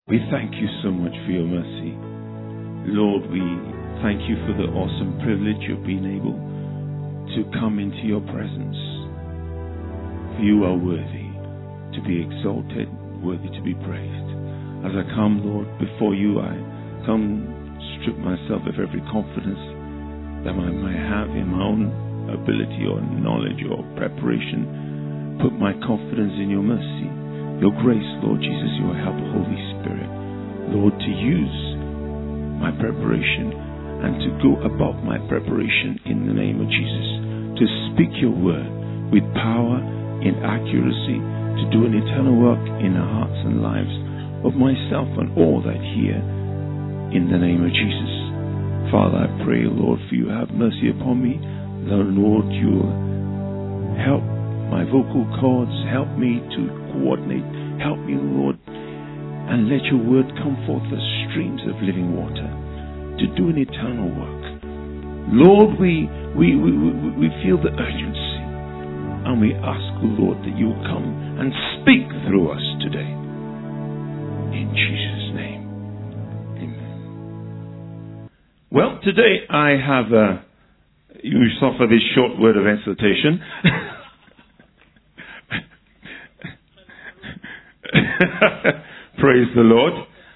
We thank you so much for your mercy. Lord, we thank you for the awesome privilege of being able to come into your presence. For you are worthy to be exalted, worthy to be praised. As I come, Lord, before you, I come strip myself of every confidence that I might have in my own ability or knowledge or preparation. Put my confidence in your mercy, your grace, Lord Jesus, your help, Holy Spirit, Lord, to use my preparation and to go above my preparation in the name of Jesus, to speak your word with power, in accuracy, to do an eternal work in the hearts and lives of myself and all that hear in the name of Jesus. Father, I pray, Lord, for you have mercy upon me. Lord, you help my vocal cords, help me to coordinate, help me, Lord, and let your word come forth as streams of living water to do an eternal work. Lord, we feel the urgency, and we ask, Lord, that you will come and speak through us today. In Jesus' name, amen. Well, today I have, you suffer this short word of exhortation. Praise the Lord.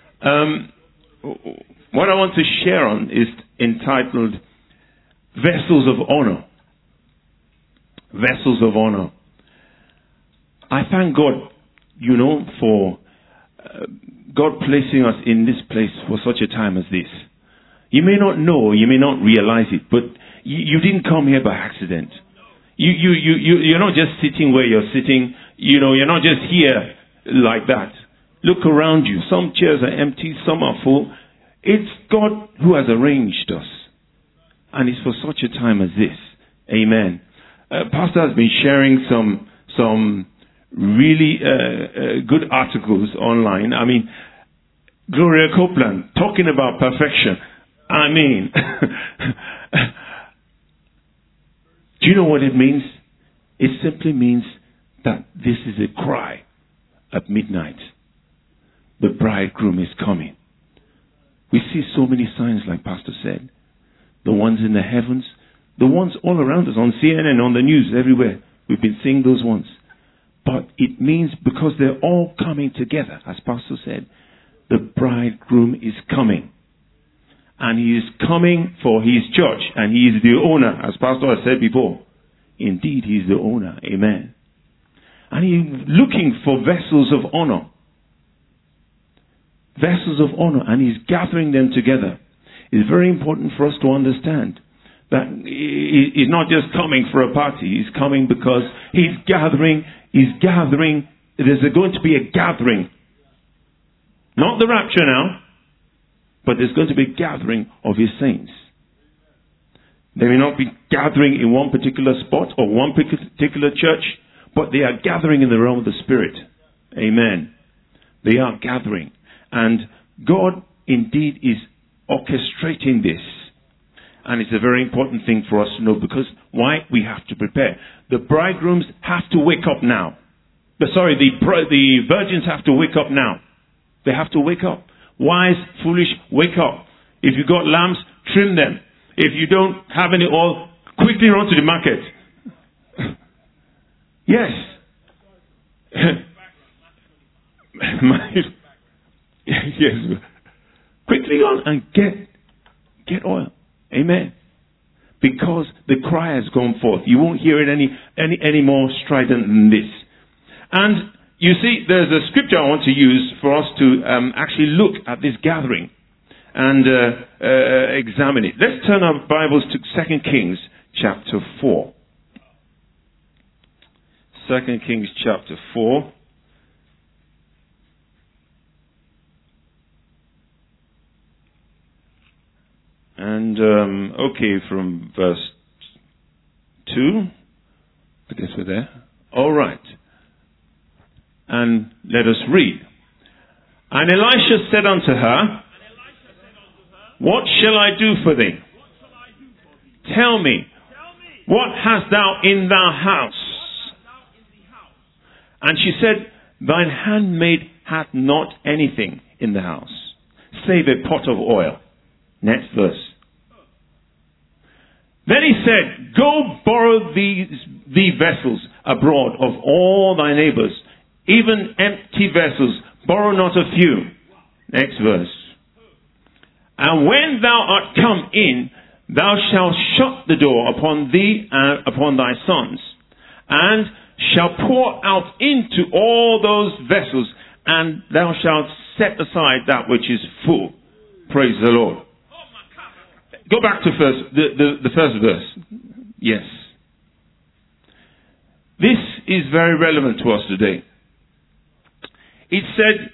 What I want to share on is entitled Vessels of Honor. Vessels of Honor. I thank God, for God placing us in this place for such a time as this. You may not know, you may not realize it, but you didn't come here by accident. You're not just sitting where you're sitting. You're not just here like that. Look around you. Some chairs are empty, some are full. It's God who has arranged us. And it's for such a time as this. Amen. Pastor has been sharing some really good articles online. I mean, Gloria Copeland talking about perfection. I mean, do you know what it means? It simply means that this is a cry at midnight. The bridegroom is coming. We see so many signs, like Pastor said. The ones in the heavens, the ones all around us, on CNN, on the news, everywhere. We've been seeing those ones. But it means because they're all coming together, as Pastor said, the bridegroom is coming. And he is coming for his church. And he is the owner, as Pastor has said before. Indeed, he is the owner. Amen. And he's looking for vessels of honor. Vessels of honor. And he's gathering them together. It's very important for us to understand that he's not just coming for a party. He's coming because he's gathering. There's going to be a gathering. Not the rapture now. But there's going to be a gathering of his saints. They may not be gathering in one particular spot or one particular church, but they are gathering in the realm of the Spirit. Amen. They are gathering. And God indeed is orchestrating this. And it's a very important thing for us to know, because why? We have to prepare. The bridegrooms have to wake up now. The virgins have to wake up now. They have to wake up. Wise, foolish, wake up. If you got lambs, trim them. If you don't have any oil, quickly run to the market. Yes. Yes. Quickly run and get oil. Amen. Because the cry has gone forth. You won't hear it any more strident than this. And you see, there's a scripture I want to use for us to actually look at this gathering and examine it. Let's turn our Bibles to 2 Kings chapter 4. 2 Kings chapter 4. And, from verse 2. I guess we're there. All right. And let us read. And Elisha said unto her, What shall I do for thee? Tell me, what hast thou in thy house? And she said, Thine handmaid hath not anything. in the house, save a pot of oil. Next verse. Then he said, go borrow thee vessels abroad of all thy neighbors, even empty vessels, borrow not a few. Next verse. And when thou art come in, thou shalt shut the door upon thee and upon thy sons, and shalt pour out into all those vessels, and thou shalt set aside that which is full. Praise the Lord. Go back to the first verse. Yes. This is very relevant to us today. It said,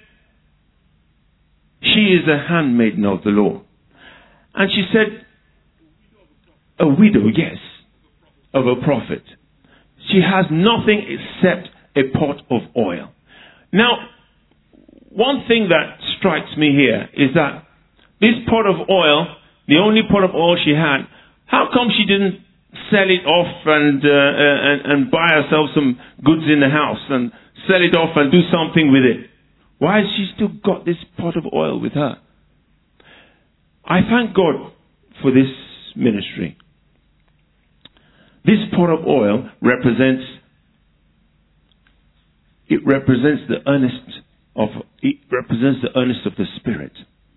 she is a handmaiden of the Lord. And she said, a widow, yes, of a prophet. She has nothing except a pot of oil. Now, one thing that strikes me here is that this pot of oil, the only pot of oil she had, how come she didn't sell it off and buy herself some goods in the house and sell it off and do something with it? Why has she still got this pot of oil with her? I thank God for this ministry. This pot of oil represents the earnest of the Spirit.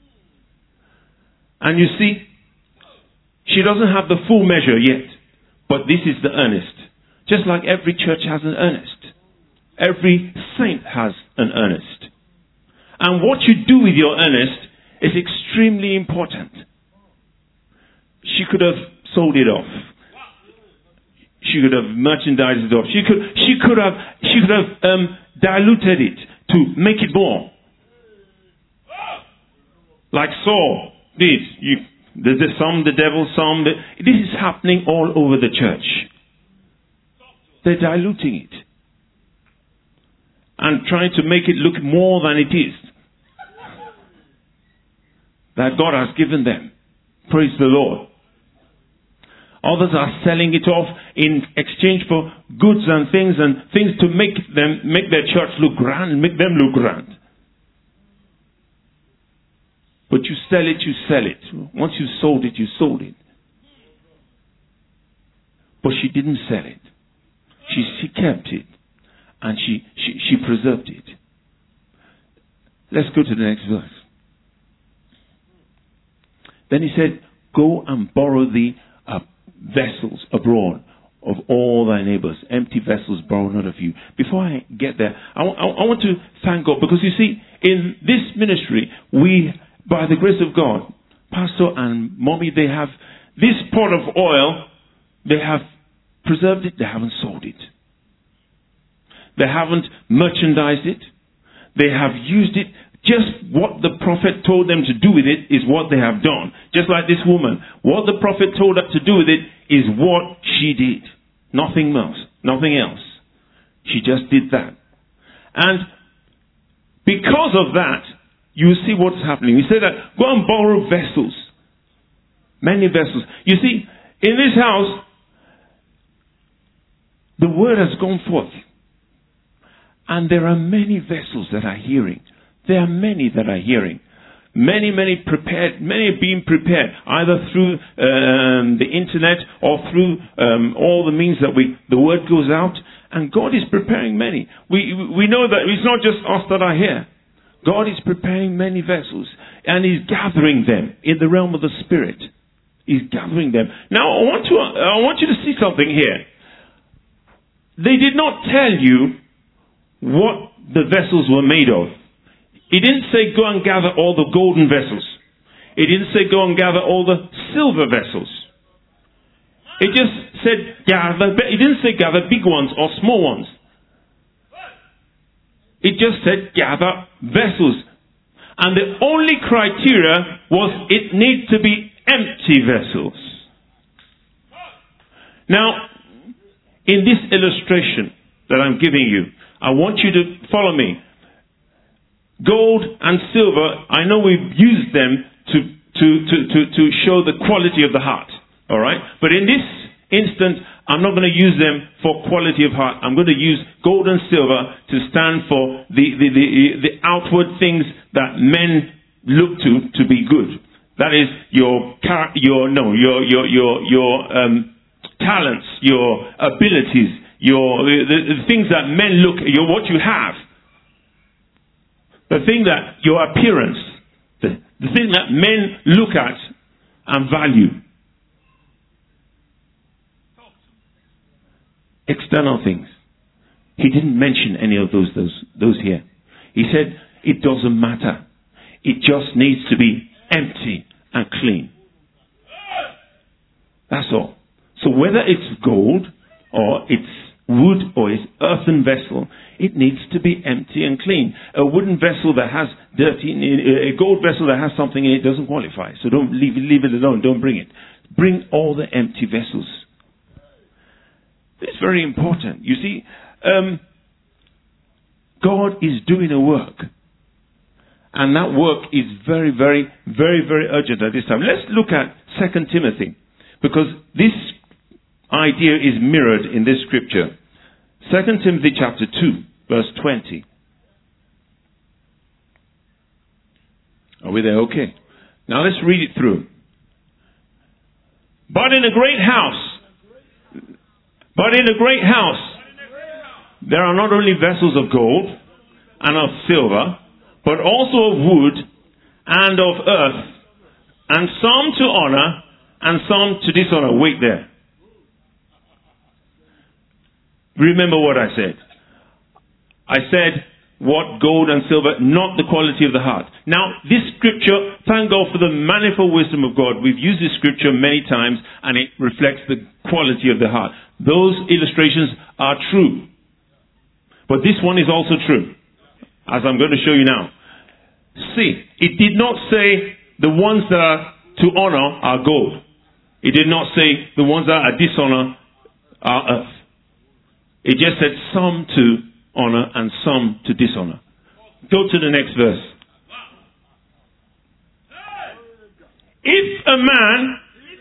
And you see, she doesn't have the full measure yet, but this is the earnest. Just like every church has an earnest. Every saint has an earnest. And what you do with your earnest is extremely important. She could have sold it off. She could have merchandised it off. She could have diluted it to make it more. Like Saul did. There's some, the devil, some. This is happening all over the church. They're diluting it. And trying to make it look more than it is. That God has given them. Praise the Lord. Others are selling it off in exchange for goods and things to make their church look grand, make them look grand. But you sell it. Once you sold it, you sold it. But she didn't sell it. She kept it. And she preserved it. Let's go to the next verse. Then he said, go and borrow thee vessels abroad of all thy neighbors. Empty vessels, borrow not of you. Before I get there, I want to thank God, because you see, in this ministry, we, by the grace of God, Pastor and Mommy, they have this pot of oil. They have preserved it. They haven't sold it. They haven't merchandised it. They have used it. Just what the prophet told them to do with it is what they have done. Just like this woman. What the prophet told her to do with it is what she did. Nothing else. Nothing else. She just did that. And because of that, you see what's happening. He said that, go and borrow vessels. Many vessels. You see, in this house, the word has gone forth. And there are many vessels that are hearing. There are many that are hearing. Many prepared. Many are being prepared, either through the internet or through all the means that the word goes out. And God is preparing many. We know that it's not just us that are here. God is preparing many vessels. And He's gathering them in the realm of the Spirit. He's gathering them. Now, I want you to see something here. They did not tell you what the vessels were made of. He didn't say go and gather all the golden vessels. He didn't say go and gather all the silver vessels. It just said gather. It didn't say gather big ones or small ones. It just said gather vessels. And the only criteria was it needs to be empty vessels. Now, in this illustration that I'm giving you, I want you to follow me. Gold and silver, I know we've used them to show the quality of the heart. All right? But in instant, I'm not going to use them for quality of heart. I'm going to use gold and silver to stand for the outward things that men look to be good. That is your talents, your abilities, the things that men look, what you have. The thing that your appearance, the thing that men look at and value. External things. He didn't mention any of those here. He said it doesn't matter. It just needs to be empty and clean. That's all. So whether it's gold or it's wood or it's earthen vessel, it needs to be empty and clean. A wooden vessel that has dirty in it, a gold vessel that has something in it doesn't qualify. So don't leave it alone. Don't bring it. Bring all the empty vessels. It's very important. You see, God is doing a work. And that work is very, very, very, very urgent at this time. Let's look at 2 Timothy. Because this idea is mirrored in this scripture. 2 Timothy chapter 2, verse 20. Are we there? Okay. Now let's read it through. But in a great house, there are not only vessels of gold and of silver, but also of wood and of earth, and some to honor and some to dishonor. Wait there. Remember what I said. I said, what gold and silver, not the quality of the heart. Now, this scripture, thank God for the manifold wisdom of God. We've used this scripture many times, and it reflects the quality of the heart. Those illustrations are true. But this one is also true, as I'm going to show you now. See, it did not say the ones that are to honor are gold. It did not say the ones that are dishonor are earth. It just said some to honor and some to dishonor. Go to the next verse. If a man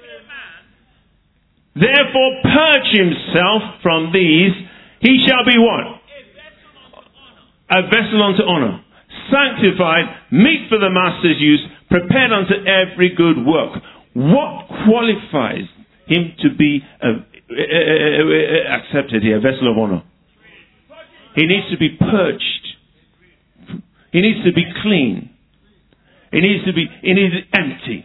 therefore purge himself from these, he shall be what? A vessel unto honor, sanctified, meet for the master's use, prepared unto every good work. What qualifies him to be accepted here, a vessel of honor? He needs to be purged. He needs to be clean. He needs to be empty.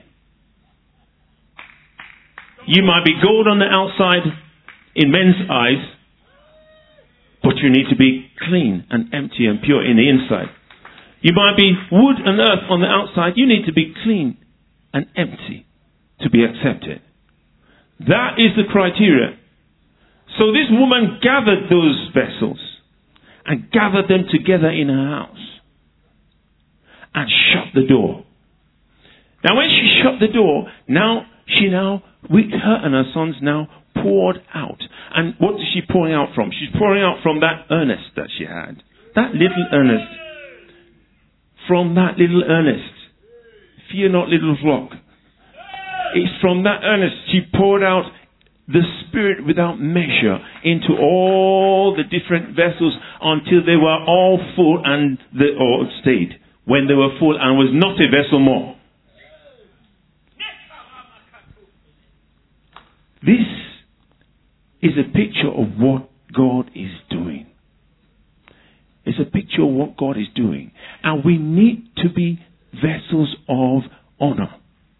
You might be gold on the outside in men's eyes, but you need to be clean and empty and pure in the inside. You might be wood and earth on the outside. You need to be clean and empty to be accepted. That is the criteria. So this woman gathered those vessels and gathered them together in her house and shut the door. Now when she shut the door, with her and her sons now poured out. And what is she pouring out from? She's pouring out from that earnest that she had. That little earnest. From that little earnest. Fear not, little flock. It's from that earnest she poured out the Spirit without measure into all the different vessels until they were all full or stayed. When they were full and was not a vessel more. This is a picture of what God is doing. It's a picture of what God is doing. And we need to be vessels of honor.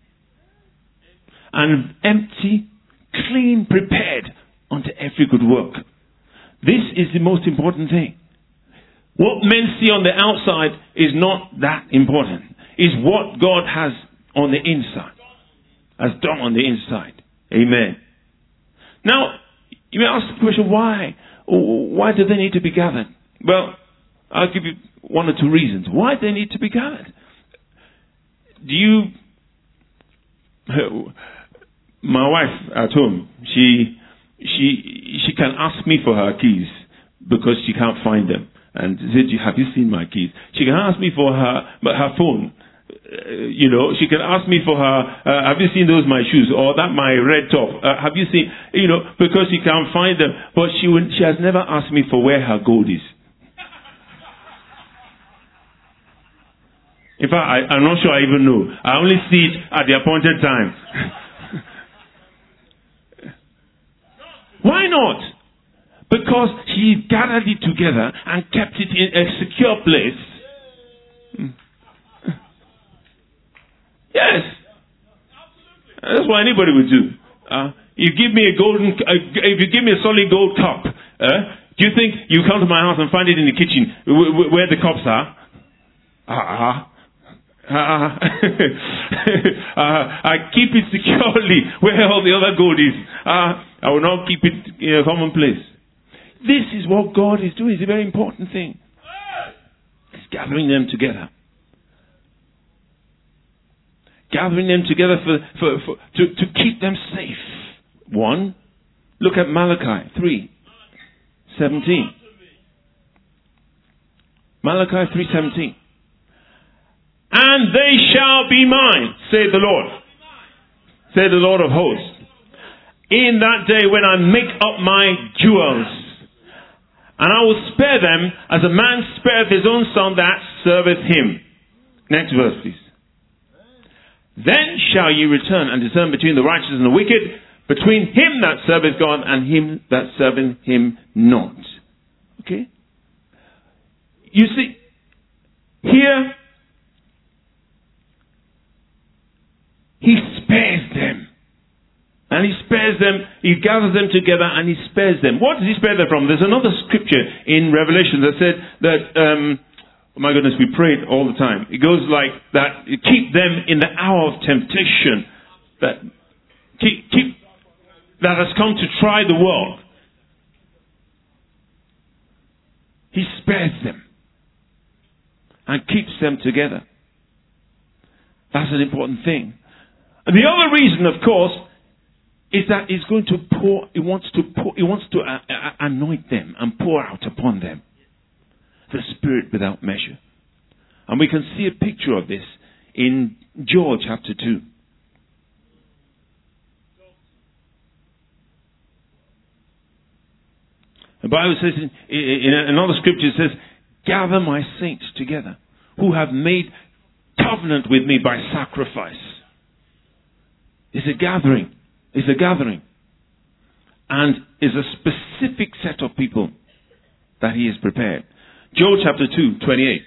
And empty, clean, prepared unto every good work. This is the most important thing. What men see on the outside is not that important. It's what God has on the inside. Has done on the inside. Amen. Now, you may ask the question, why? Why do they need to be gathered? Well, I'll give you one or two reasons. Why they need to be gathered? My wife at home, she can ask me for her keys because she can't find them. And said, have you seen my keys? She can ask me for her phone She can ask me for her, have you seen those my shoes? Or that my red top? Have you seen, because she can't find them. But she has never asked me for where her gold is. In fact, I'm not sure I even know. I only see it at the appointed time. Why not? Because she gathered it together and kept it in a secure place. Yes. That's what anybody would do. You give me if you give me a solid gold cup, do you think you come to my house and find it in the kitchen where the cups are? I keep it securely where all the other gold is. I will not keep it in a common place. This is what God is doing. It's a very important thing. It's gathering them together. Gathering them together to keep them safe. One, look at Malachi 3:17. Malachi 3:17. And they shall be mine, saith the Lord. Saith the Lord of hosts. In that day when I make up my jewels, and I will spare them as a man spareth his own son that serveth him. Next verse, please. Then shall ye return and discern between the righteous and the wicked, between him that serveth God and him that serveth him not. Okay? You see, here, he spares them. And he spares them, he gathers them together and he spares them. What does he spare them from? There's another scripture in Revelation that said that, oh my goodness, we pray it all the time. It goes like that, keep them in the hour of temptation that that has come to try the world. He spares them and keeps them together. That's an important thing. And the other reason, of course, is that he's going to pour, he wants to anoint them and pour out upon them the Spirit without measure. And we can see a picture of this in Joel chapter 2. The Bible says in another scripture, it says, gather my saints together who have made covenant with me by sacrifice. It's a gathering. It's a gathering. And it's a specific set of people that he has prepared. Joel chapter 2:28.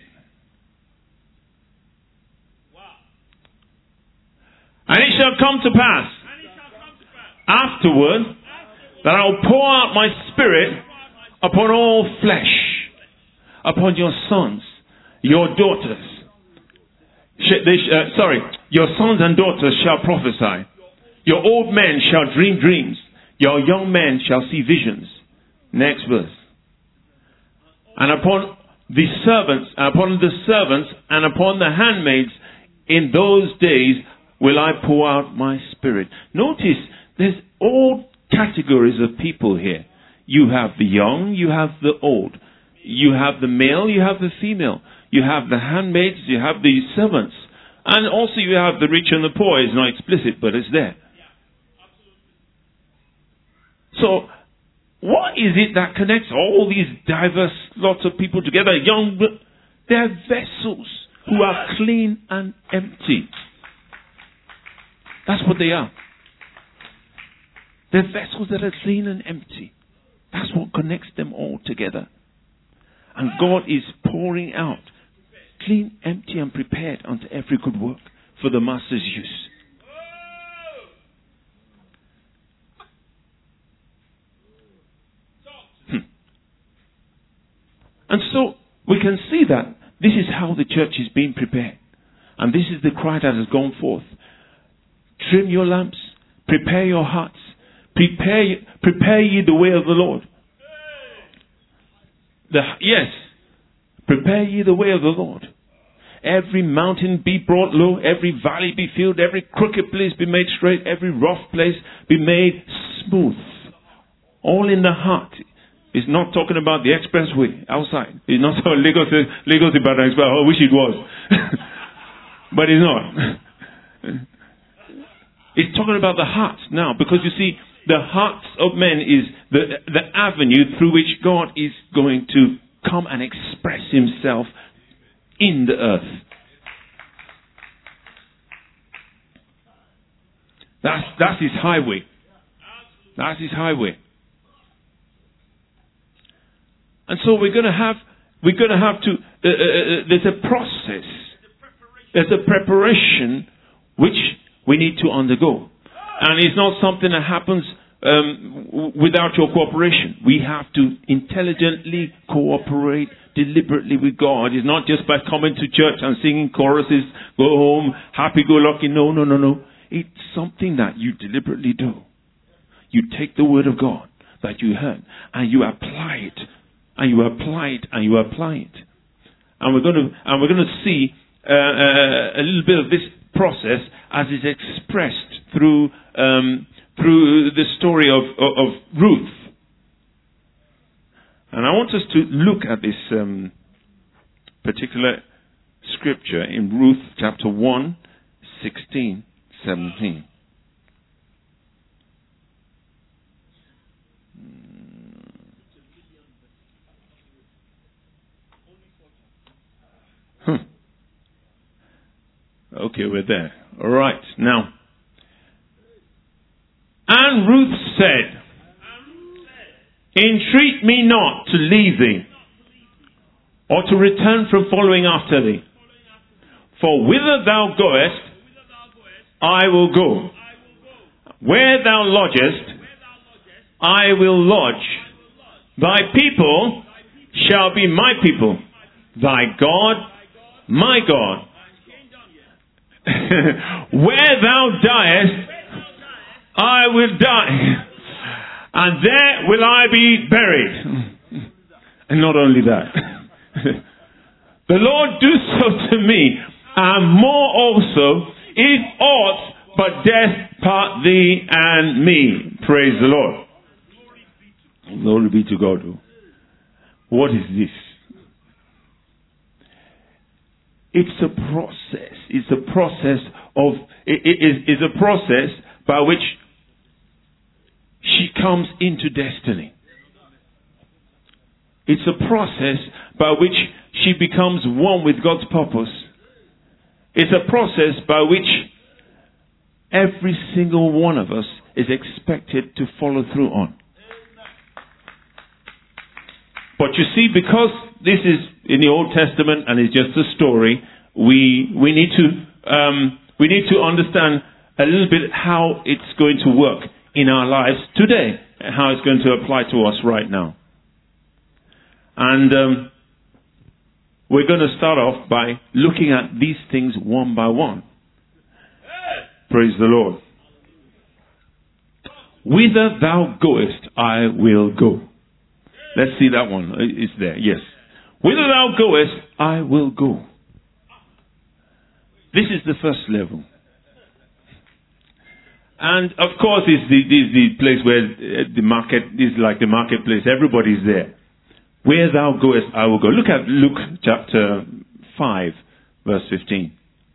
And it shall come to pass afterward that I will pour out my Spirit upon all flesh, upon your sons, your daughters. Your sons and daughters shall prophesy. Your old men shall dream dreams. Your young men shall see visions. Next verse. And upon the servants and upon the handmaids in those days will I pour out my Spirit. Notice there's all categories of people here. You have the young, you have the old. You have the male, you have the female. You have the handmaids, you have the servants. And also you have the rich and the poor. It's not explicit, but it's there. So, what is it that connects all these diverse lots of people together? They're vessels who are clean and empty. That's what they are. They're vessels that are clean and empty. That's what connects them all together. And God is pouring out clean, empty, and prepared unto every good work for the Master's use. And so we can see that this is how the church is being prepared. And this is the cry that has gone forth. Trim your lamps, prepare your hearts, prepare ye the way of the Lord. Prepare ye the way of the Lord. Every mountain be brought low, every valley be filled, every crooked place be made straight, every rough place be made smooth. All in the heart. It's not talking about the expressway outside. It's not talking Lagos Ibadan Express. I wish it was. But it's not. It's talking about the heart now, because you see, the hearts of men is the avenue through which God is going to come and express himself in the earth. That's his highway. That's his highway. And so we're going to have to, there's a process. There's a preparation which we need to undergo. And it's not something that happens without your cooperation. We have to intelligently cooperate deliberately with God. It's not just by coming to church and singing choruses, go home, happy-go-lucky. No. It's something that you deliberately do. You take the word of God that you heard and you apply it. And you apply it, and you apply it. And we're going to see a little bit of this process as is expressed through the story of Ruth. And I want us to look at this particular scripture in Ruth chapter 1, 16, 17. Okay, we're there. All right. Now, and Ruth said, entreat me not to leave thee, or to return from following after thee. For whither thou goest, I will go. Where thou lodgest, I will lodge. Thy people shall be my people, thy God, my God. Where thou diest, I will die, and there will I be buried. And not only that, the Lord do so to me, and more also, if aught but death part thee and me. Praise the Lord. Glory be to God. What is this? It's a process. It's a process of. It's a process by which she comes into destiny. It's a process by which she becomes one with God's purpose. It's a process by which every single one of us is expected to follow through on. But you see, because this is in the Old Testament and it's just a story, we need to understand a little bit how it's going to work in our lives today, and how it's going to apply to us right now. And we're going to start off by looking at these things one by one. Praise the Lord. Whither thou goest, I will go. Let's see that one. It's there. Yes. Whither thou goest, I will go. This is the first level. And of course, it's the place where the market is like the marketplace. Everybody's there. Where thou goest, I will go. Look at Luke chapter 5, verse 15.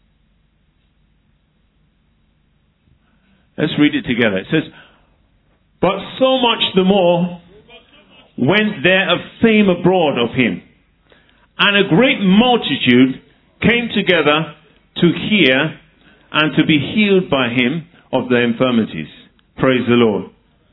Let's read it together. It says, but so much the more went there a fame abroad of him, and a great multitude came together to hear and to be healed by him of their infirmities. Praise the Lord.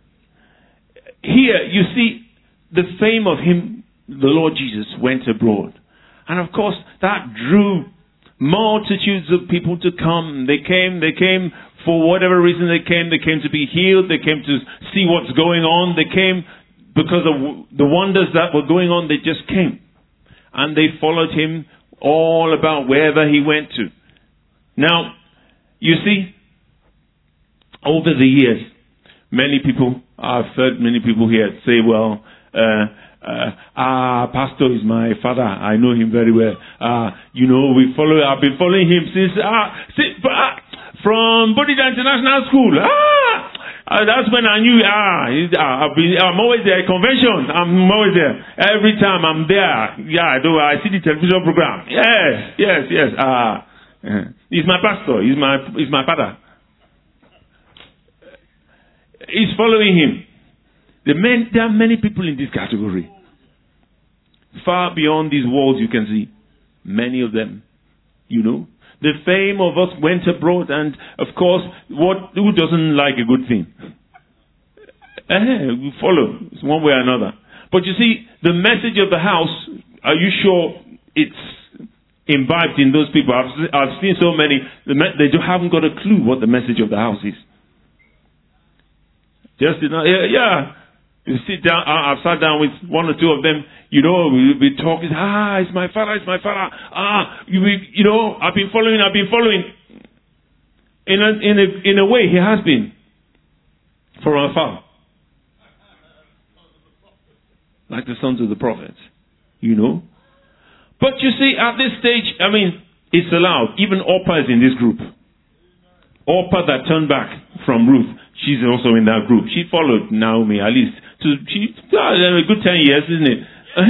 Here you see the fame of him, the Lord Jesus, went abroad. And of course that drew multitudes of people to come. They came for whatever reason they came. They came to be healed. They came to see what's going on. They came because of the wonders that were going on. They just came. And they followed him all about wherever he went to. Now, you see, over the years, I've heard many people here say, well, Pastor is my father. I know him very well. I've been following him since from Bodija International School. That's when I knew, I'm always there at convention. I'm always there. Every time I'm there, I see the television program. Yes. He's my pastor. He's my father. He's following him. There are many people in this category. Far beyond these walls, you can see many of them. You know, the fame of us went abroad, and of course, who doesn't like a good thing? We follow one way or another. But you see, the message of the house, are you sure it's imbibed in those people? I've seen so many, they haven't got a clue what the message of the house is. Just, you sit down, I've sat down with one or two of them, you know, we'll be talking, it's my father. You know, I've been following. In a way, he has been. For our father. Like the sons of the prophets. You know. But you see, at this stage, it's allowed. Even Orpah is in this group. Orpah that turned back from Ruth, she's also in that group. She followed Naomi, at least. A good 10 years, isn't it?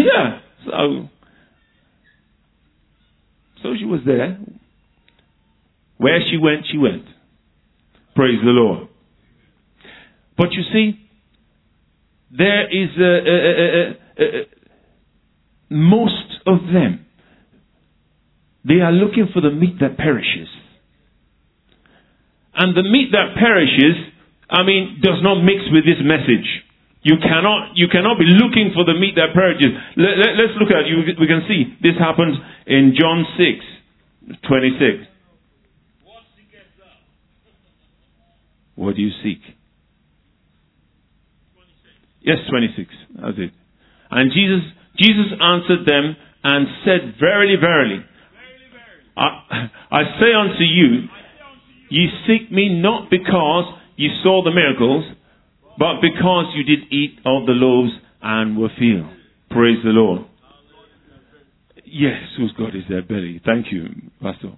So she was there. Where she went. Praise the Lord. But you see, there is most of them, they are looking for the meat that perishes. And the meat that perishes, does not mix with this message. You cannot be looking for the meat that perishes. Let's look at it. We can see this happens in John 6:26. What do you seek? 26. Yes, 26. That's it. And Jesus answered them and said, Verily, verily, I say unto you, ye seek me not because ye saw the miracles, but because you did eat of the loaves and were filled. Praise the Lord. Yes, whose God is their belly. Thank you, Pastor.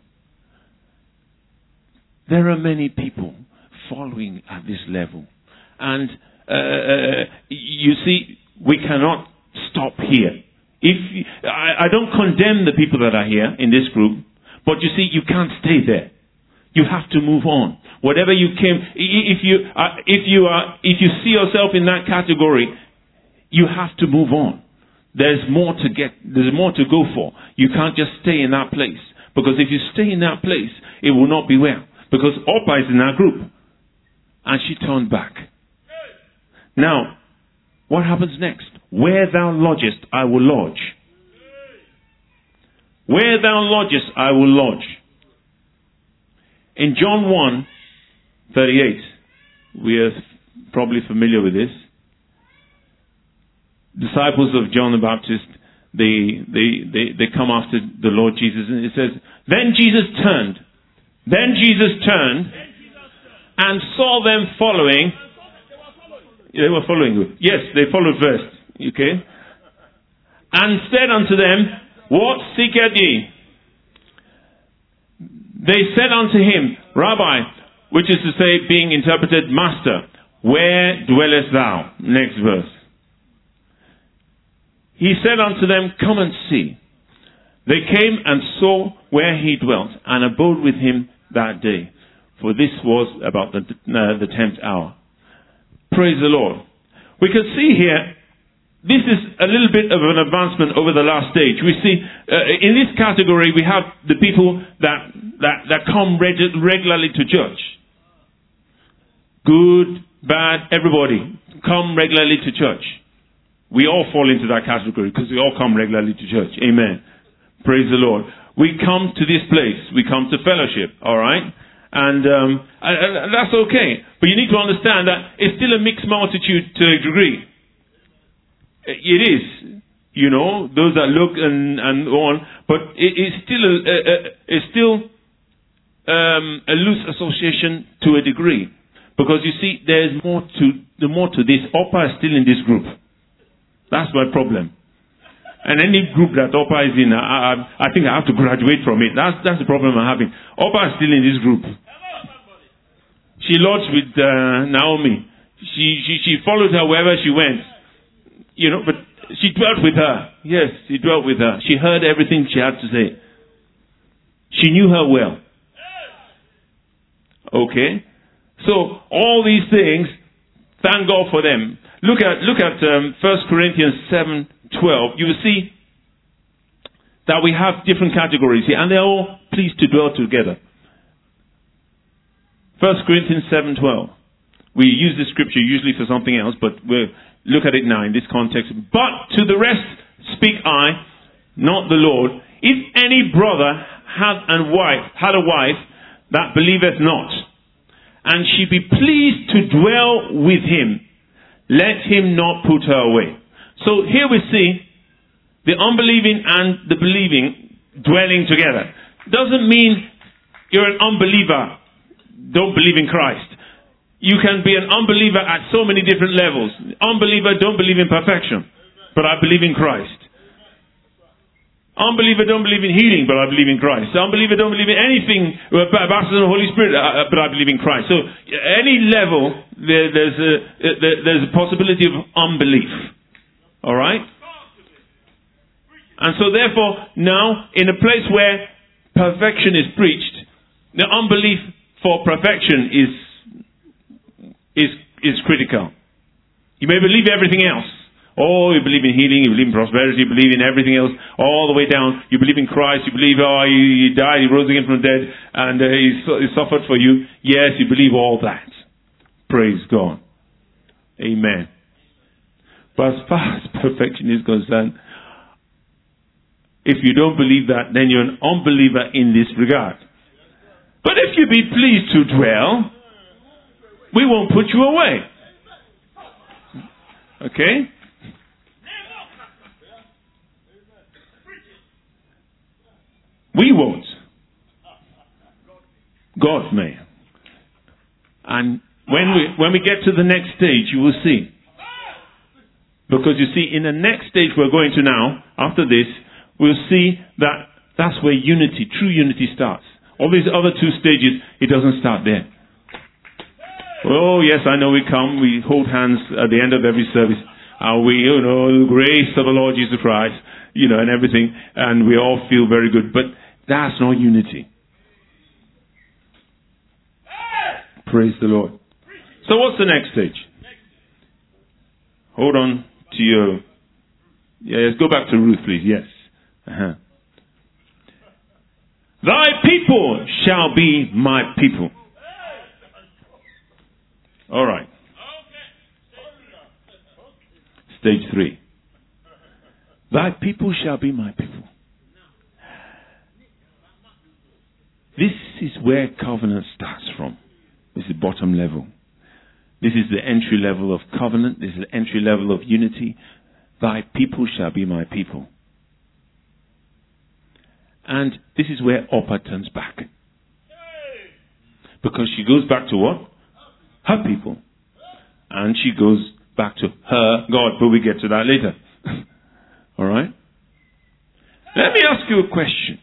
There are many people following at this level. And you see, we cannot stop here. I don't condemn the people that are here in this group, but you see, you can't stay there. You have to move on. Whatever you came, if you see yourself in that category, you have to move on. There's more to go for. You can't just stay in that place. Because if you stay in that place, it will not be well. Because Orpah is in that group. And she turned back. Now, what happens next? Where thou lodgest, I will lodge. Where thou lodgest, I will lodge. In John 1:38, we are probably familiar with this. Disciples of John the Baptist, they come after the Lord Jesus, and it says, Then Jesus turned and saw them following. They were following. Yes, they followed first. Okay. And said unto them, What seeketh ye? They said unto him, Rabbi, which is to say, being interpreted, Master, where dwellest thou? Next verse. He said unto them, Come and see. They came and saw where he dwelt, and abode with him that day. For this was about the 10th hour. Praise the Lord. We can see here, this is a little bit of an advancement over the last stage. We see, in this category, we have the people that come regularly to church. Good, bad, everybody come regularly to church. We all fall into that category because we all come regularly to church. Amen. Praise the Lord. We come to this place. We come to fellowship. All right? And that's okay. But you need to understand that it's still a mixed multitude to a degree. It is. You know, those that look and on. But it's still a loose association to a degree. Because you see, there's more to this. Orpah is still in this group. That's my problem. And any group that Orpah is in, I think I have to graduate from it. That's the problem I'm having. Orpah is still in this group. She lodged with Naomi. She followed her wherever she went. You know, but she dwelt with her. Yes, she dwelt with her. She heard everything she had to say. She knew her well. Okay? So, all these things, thank God for them. Look at 1 Corinthians 7:12. You will see that we have different categories here, and they're all pleased to dwell together. 1 Corinthians 7:12. We use this scripture usually for something else, but we'll look at it now in this context. But to the rest speak I, not the Lord. If any brother had a wife that believeth not, and she be pleased to dwell with him, let him not put her away. So here we see the unbelieving and the believing dwelling together. Doesn't mean you're an unbeliever, don't believe in Christ. You can be an unbeliever at so many different levels. Unbeliever, don't believe in perfection, but I believe in Christ. Unbeliever don't believe in healing, but I believe in Christ. Unbeliever don't believe in anything baptism of the Holy Spirit, but I believe in Christ. So any level, there's a possibility of unbelief. All right? And so therefore, now, in a place where perfection is preached, the unbelief for perfection is critical. You may believe everything else. Oh, you believe in healing, you believe in prosperity, you believe in everything else, all the way down. You believe in Christ, you believe, he died, he rose again from the dead, and he suffered for you. Yes, you believe all that. Praise God. Amen. But as far as perfection is concerned, if you don't believe that, then you're an unbeliever in this regard. But if you be pleased to dwell, we won't put you away. Okay? We won't. God may. And when we get to the next stage, you will see. Because you see, in the next stage we're going to now, after this, we'll see that that's where unity, true unity starts. All these other two stages, it doesn't start there. Oh, yes, I know we come, we hold hands at the end of every service. We, the grace of the Lord Jesus Christ, and everything, and we all feel very good. But that's not unity. Praise the Lord. So what's the next stage? Hold on to your... Yes, go back to Ruth, please. Yes. Thy people shall be my people. All right. Stage 3. Thy people shall be my people. This is where covenant starts from. This is the bottom level. This is the entry level of covenant. This is the entry level of unity. Thy people shall be my people. And this is where Orpah turns back. Because she goes back to what? Her people. And she goes back to her God. But we get to that later. All right? Let me ask you a question.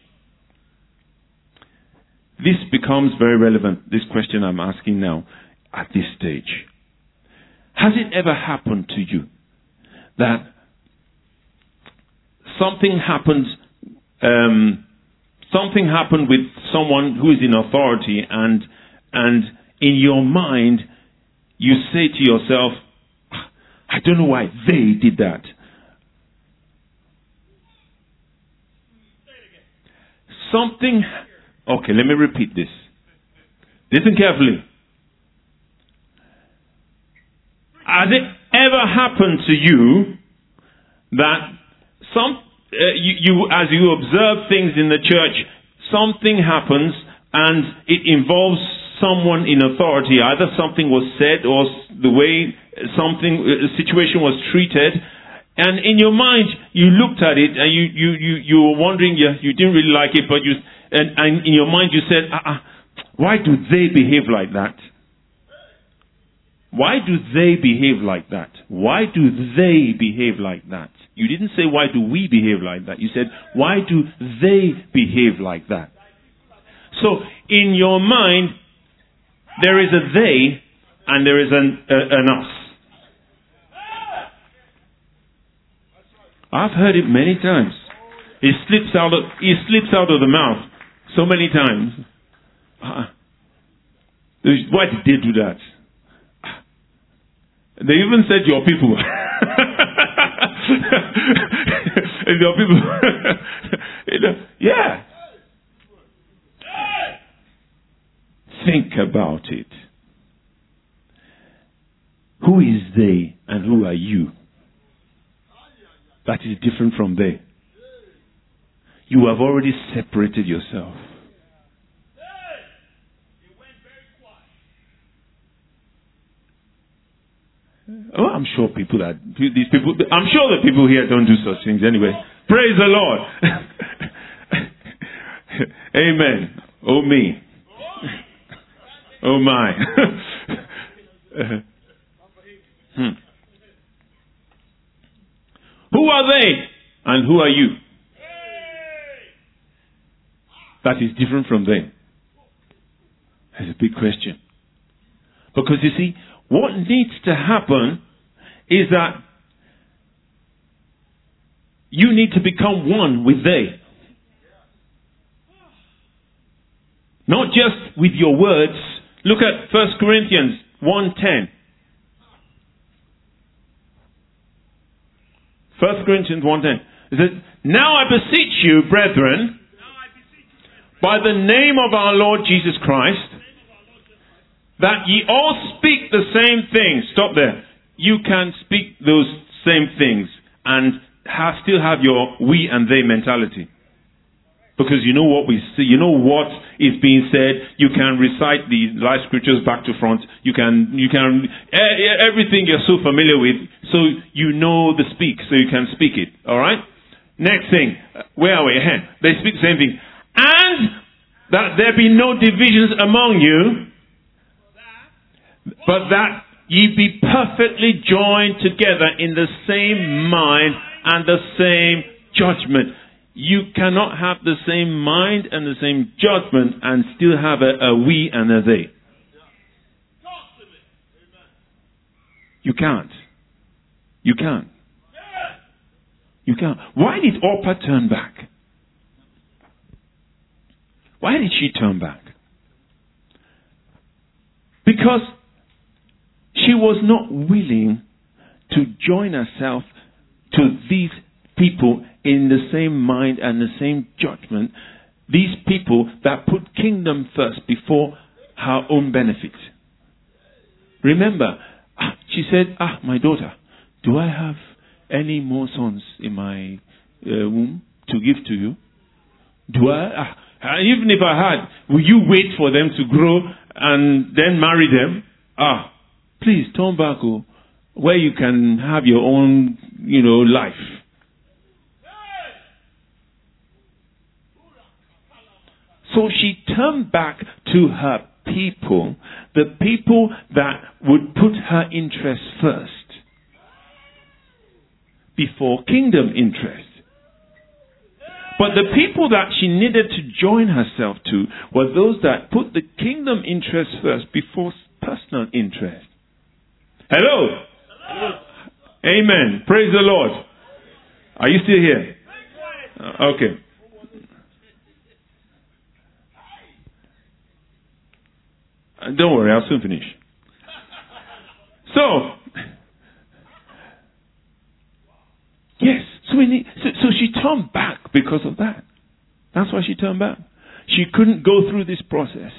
This becomes very relevant, this question I'm asking now, at this stage. Has it ever happened to you that something happened with someone who is in authority, and in your mind you say to yourself, I don't know why they did that. Okay, let me repeat this. Listen carefully. Has it ever happened to you that as you observe things in the church, something happens and it involves someone in authority? Either something was said or the way a situation was treated, and in your mind you looked at it and you were wondering, you didn't really like it, but and in your mind you said, why do they behave like that? Why do they behave like that? Why do they behave like that? You didn't say, why do we behave like that? You said, why do they behave like that? So, in your mind, there is a they and there is an us. I've heard it many times. It slips out of the mouth so many times. Why did they do that? They even said your people. Your people. Yeah. Think about it. Who is they and who are you? That is different from they. You have already separated yourself. Oh, I'm sure the people here don't do such things anyway. Praise the Lord. Amen. Oh me. Oh my. Who are they and who are you? That is different from them. That's a big question. Because you see, what needs to happen is that you need to become one with they. Not just with your words. Look at 1 Corinthians 1:10. 1 Corinthians 1:10. It says, "Now I beseech you, brethren, by the name of our Lord Jesus Christ, that ye all speak the same things." Stop there. You can speak those same things and still have your we and they mentality. Because you know what we see, you know what is being said. You can recite the life scriptures back to front. You can everything you're so familiar with, so you know the speak, so you can speak it. All right. Next thing, where are we? They speak the same thing, and that there be no divisions among you, but that ye be perfectly joined together in the same mind and the same judgment. You cannot have the same mind and the same judgment and still have a we and a they. You can't. You can't. You can't. Why did Orpah turn back? Why did she turn back? Because she was not willing to join herself to these people in the same mind and the same judgment. These people that put kingdom first before her own benefit. Remember, she said, my daughter, do I have any more sons in my womb to give to you? Do I? Even if I had, will you wait for them to grow and then marry them? Please turn back, where you can have your own, life. So she turned back to her people, the people that would put her interest first before kingdom interest. But the people that she needed to join herself to were those that put the kingdom interest first before personal interest. Hello? Amen. Praise the Lord. Are you still here? Okay. Don't worry, I'll soon finish. So, yes, so she turned back because of that. That's why she turned back. She couldn't go through this process.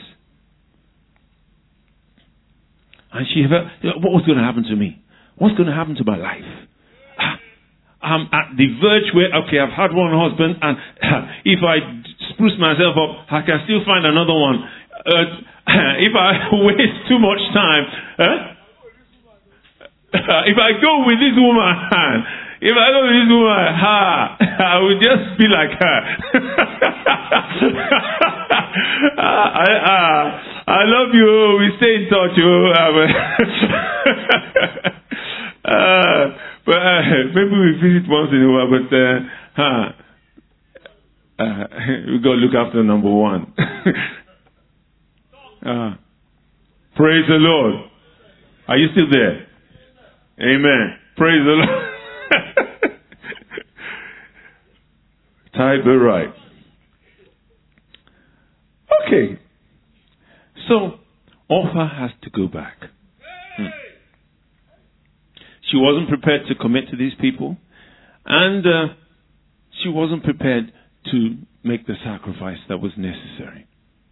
And she felt, what was going to happen to me? What's going to happen to my life? I'm at the verge where, I've had one husband, and if I spruce myself up, I can still find another one. If I waste too much time, if I go with this woman, I will just be like her. I love you. We stay in touch. But maybe we visit once in a while. But we got to look after number one. Praise the Lord. Are you still there? Amen. Praise the Lord. Type it right. Okay. So, Orpah has to go back. She wasn't prepared to commit to these people, and she wasn't prepared to make the sacrifice that was necessary.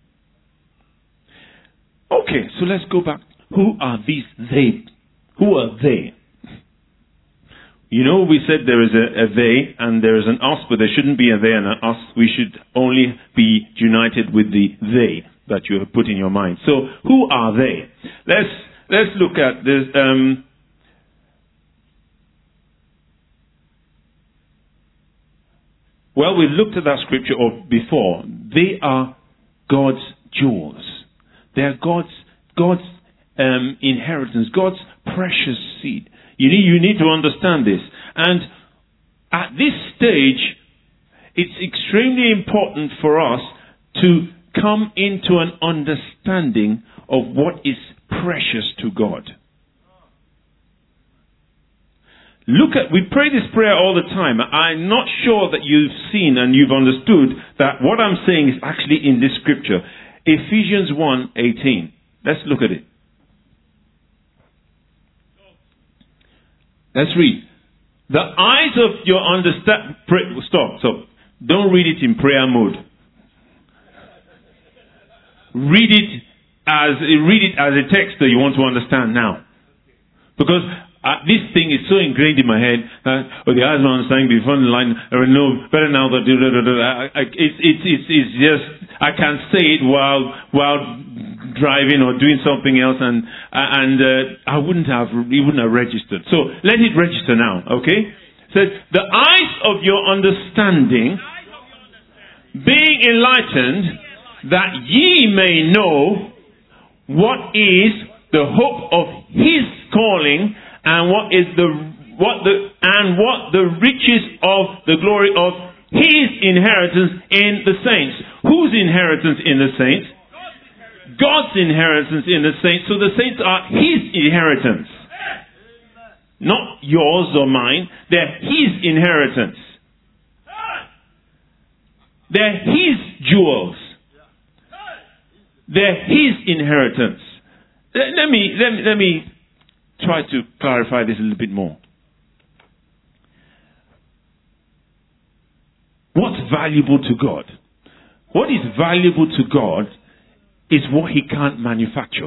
Okay, so let's go back. Who are these they? Who are they? You know, we said there is a they and there is an us, but there shouldn't be a they and an us. We should only be united with the they that you have put in your mind. So, who are they? Let's look at this. Well, we looked at that scripture before. They are God's jewels. They are God's inheritance, God's precious seed. You need to understand this. And at this stage, it's extremely important for us to come into an understanding of what is precious to God. We pray this prayer all the time. I'm not sure that you've seen and you've understood that what I'm saying is actually in this scripture. Ephesians 1:18. Let's look at it. Let's read. The eyes of your understanding... Stop. Don't read it in prayer mode. Read it as a text that you want to understand now. Because this thing is so ingrained in my head. The eyes of my understanding before the line. I know better now that... It's just... I can say it while driving or doing something else, and it wouldn't have registered. So let it register now, okay? It says, the eyes of your understanding being enlightened, that ye may know what is the hope of his calling, and what the riches of the glory of his inheritance in the saints. Whose inheritance in the saints? God's inheritance in the saints. So the saints are his inheritance. Not yours or mine. They're his inheritance. They're his jewels. They're his inheritance. Let me try to clarify this a little bit more. What's valuable to God? What is valuable to God is what he can't manufacture.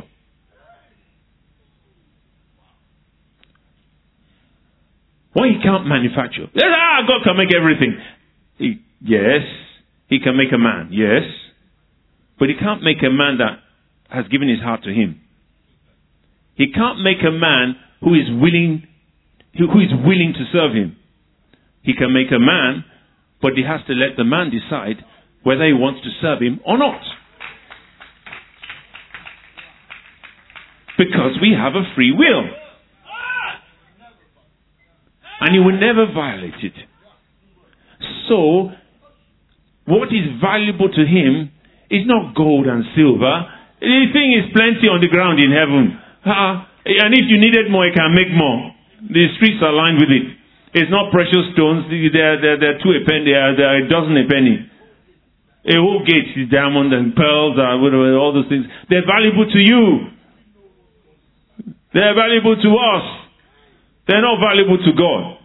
What he can't manufacture. God can make everything. Yes, he can make a man. Yes. But he can't make a man that has given his heart to him. He can't make a man who is willing to serve him. He can make a man, but he has to let the man decide whether he wants to serve him or not. Because we have a free will. And he will never violate it. So, what is valuable to him is not gold and silver. The thing is plenty on the ground in heaven. And if you needed more, you can make more. The streets are lined with it. It's not precious stones. They're 2 a penny. They're a dozen a penny. A whole gate is diamond and pearls and whatever, all those things. They're valuable to you. They're valuable to us. They're not valuable to God.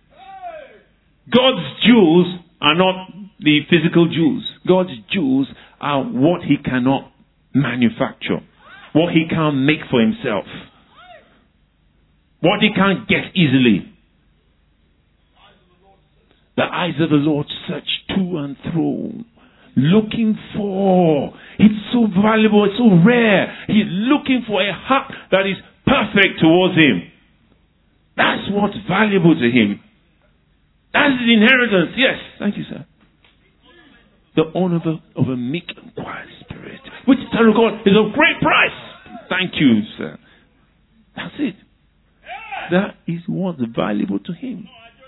God's jewels are not the physical jewels. God's jewels are what he cannot manufacture. What he can't make for himself. What he can't get easily. The eyes of the Lord search to and fro, looking for. It's so valuable, it's so rare. He's looking for a heart that is perfect towards him. That's what's valuable to him. That's his inheritance. Yes, thank you, sir. The honor of a meek and quiet spirit, which tell God is of great price. Thank you, sir. That's it. That is what's valuable to him.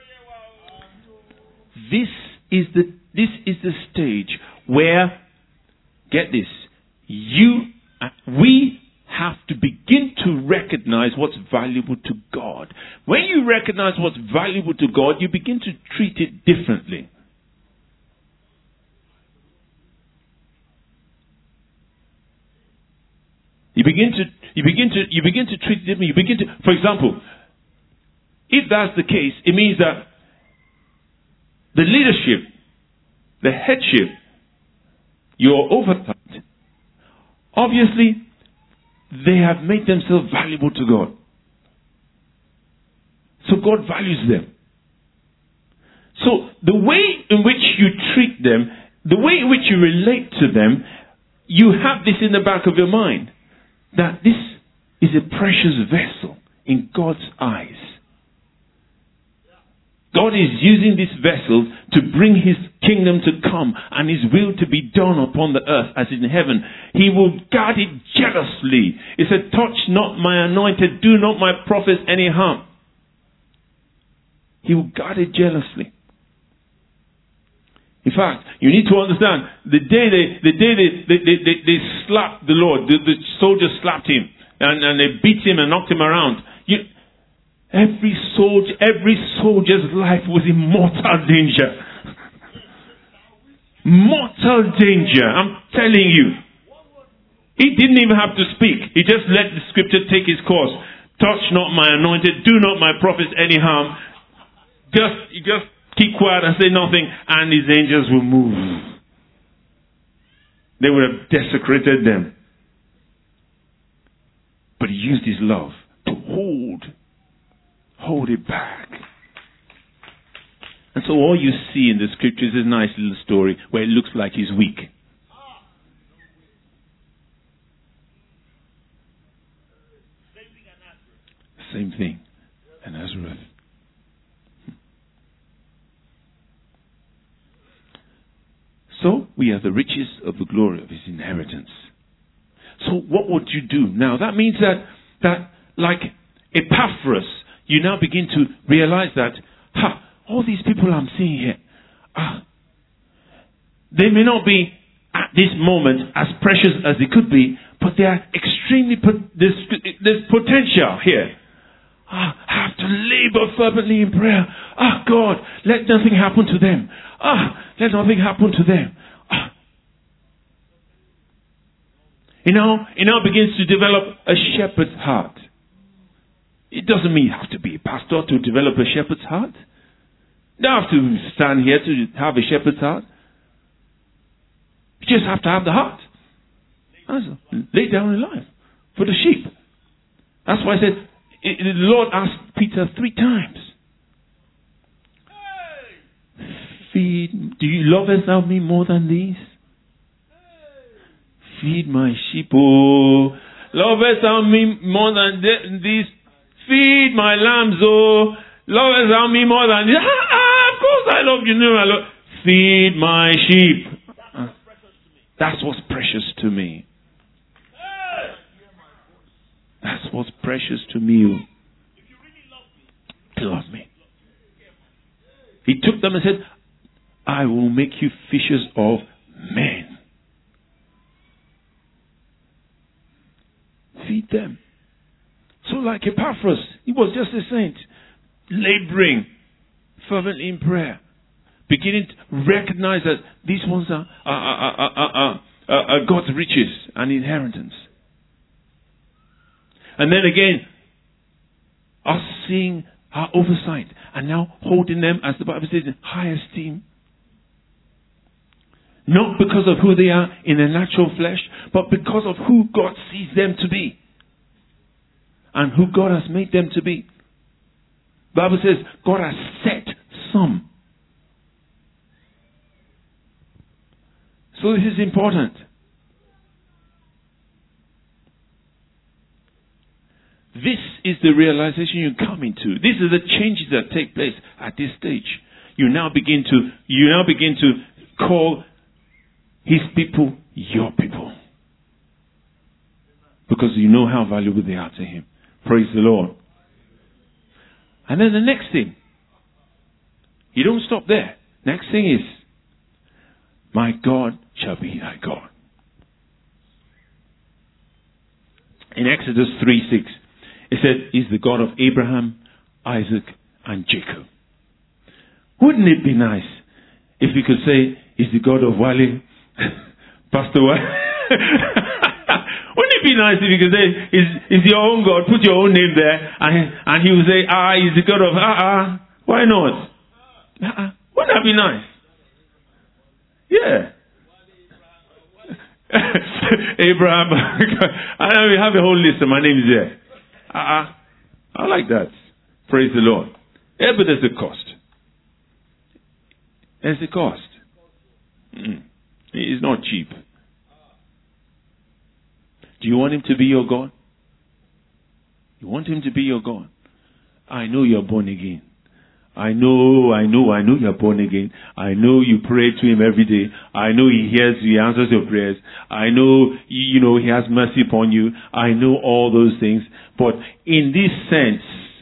This is the stage where, get this, we have to begin to recognize what's valuable to God. When you recognize what's valuable to God, you begin to treat it differently. You begin to treat them. For example, if that's the case, it means that the leadership, the headship, your oversight, obviously, they have made themselves valuable to God. So God values them. So the way in which you treat them, the way in which you relate to them, you have this in the back of your mind, that this is a precious vessel in God's eyes. God is using this vessel to bring His kingdom to come and His will to be done upon the earth as in heaven. He will guard it jealously. He said, touch not my anointed, do not my prophets any harm. He will guard it jealously. In fact, you need to understand, the day they slapped the Lord, the soldiers slapped Him, and they beat Him and knocked Him around. Every soldier's life was in mortal danger. Mortal danger, I'm telling you. He didn't even have to speak. He just let the scripture take its course. Touch not my anointed, do not my prophets any harm. Just keep quiet and say nothing, and His angels will move. They would have desecrated them. But He used His love to hold it back. And so all you see in the scriptures is a nice little story where it looks like He's weak. Same thing in Nazareth. So we are the riches of the glory of His inheritance. So what would you do? Now that means that like Epaphras, you now begin to realize that all these people I'm seeing here, they may not be at this moment as precious as they could be, but they are extremely, there's potential here. I have to labor fervently in prayer. God, let nothing happen to them. Let nothing happen to them. It now begins to develop a shepherd's heart. It doesn't mean you have to be a pastor to develop a shepherd's heart. You don't have to stand here to have a shepherd's heart. You just have to have the heart. Lay down your life for the sheep. That's why I said, the Lord asked Peter 3 times. Do you lovest thou me more than these? Feed my sheep, oh. Lovest thou me more than these? Feed my lambs, oh. Lovest thou me more than these? Of course I love you. No, I love. Feed my sheep. That's what's precious to me. That's what's precious to me. Love me. He took them and said, I will make you fishers of men. Feed them. So like Epaphras, he was just a saint, laboring fervently in prayer, beginning to recognize that these ones are God's riches and inheritance. And then again, us seeing our oversight and now holding them, as the Bible says, in high esteem. Not because of who they are in the natural flesh, but because of who God sees them to be. And who God has made them to be. The Bible says God has set some. So this is important. This is the realization you come into. These are the changes that take place at this stage. You now begin to call His people your people. Because you know how valuable they are to Him. Praise the Lord. And then the next thing. You don't stop there. Next thing is, my God shall be thy God. In Exodus 3:6, it said, He's the God of Abraham, Isaac, and Jacob. Wouldn't it be nice if we could say, He's the God of Wale, Pastor Wale? Wouldn't it be nice if you could say, is your own God, put your own name there, and he will say, he's the God of, why not? Wouldn't that be nice? Yeah. Abraham, I know we have a whole list and my name is there. I like that. Praise the Lord. Yeah, but there's a cost. There's a cost. It's not cheap. Do you want him to be your God? You want him to be your God? I know you're born again. I know you're born again. I know you pray to him every day. I know he hears you, he answers your prayers. I know, he has mercy upon you. I know all those things. But in this sense,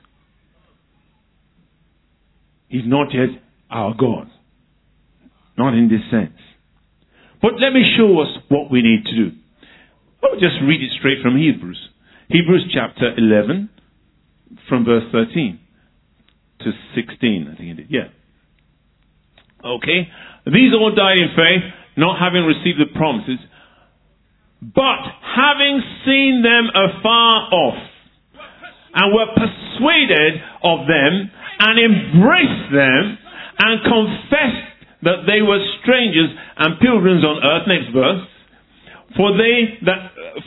he's not yet our God. Not in this sense. But let me show us what we need to do. I'll just read it straight from Hebrews. Hebrews chapter 11, from verse 13 to 16, I think it is. Yeah. Okay. These all died in faith, not having received the promises, but having seen them afar off, and were persuaded of them, and embraced them, and confessed that they were strangers and pilgrims on earth. Next verse. For they that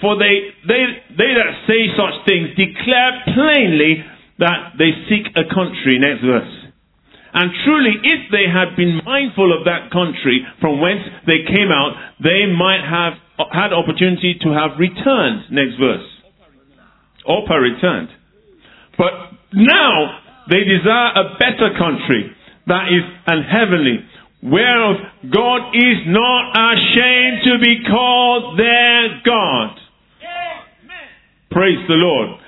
say such things declare plainly that they seek a country. Next verse. And truly, if they had been mindful of that country from whence they came out, they might have had opportunity to have returned. Next verse. Orpah returned. But now they desire a better country, that is an heavenly, whereof God is not ashamed to be called their God. Praise the Lord.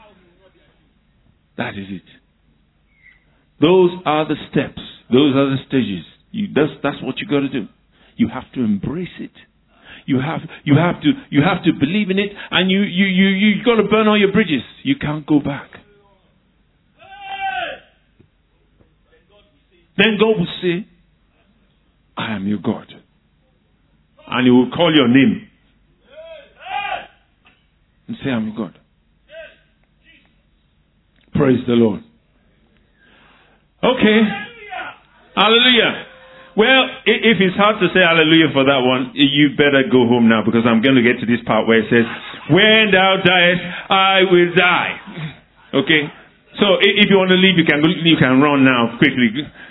That is it. Those are the steps. Those are the stages. That's what you got to do. You have to embrace it. You have to believe in it, and you got to burn all your bridges. You can't go back. Then God will say, I am your God. And he will call your name. And say, I'm your God. Praise the Lord. Okay. Hallelujah. Well, if it's hard to say hallelujah for that one, you better go home now, because I'm going to get to this part where it says, when thou diest, I will die. Okay. So if you want to leave, you can run now quickly.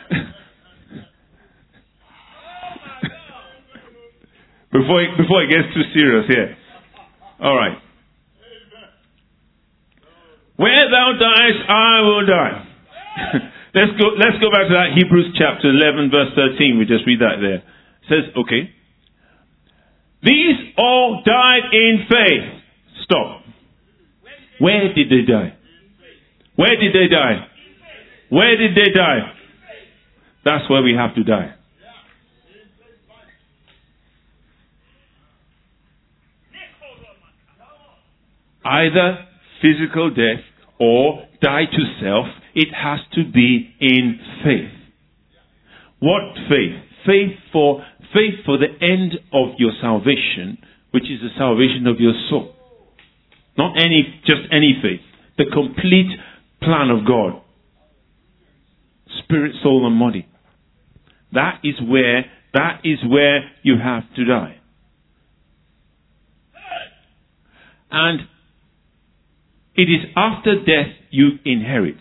Before it gets too serious here. All right. Where thou diest, I will die. Let's go back to that Hebrews chapter 11 verse 13. We just read that there. It says, okay. These all died in faith. Stop. Where did they die? Where did they die? Where did they die? That's where we have to die. Either physical death or die to self. It has to be in faith. What faith? Faith for the end of your salvation, which is the salvation of your soul. Not just any faith. The complete plan of God. Spirit, soul, and body. That is where you have to die. And it is after death you inherit.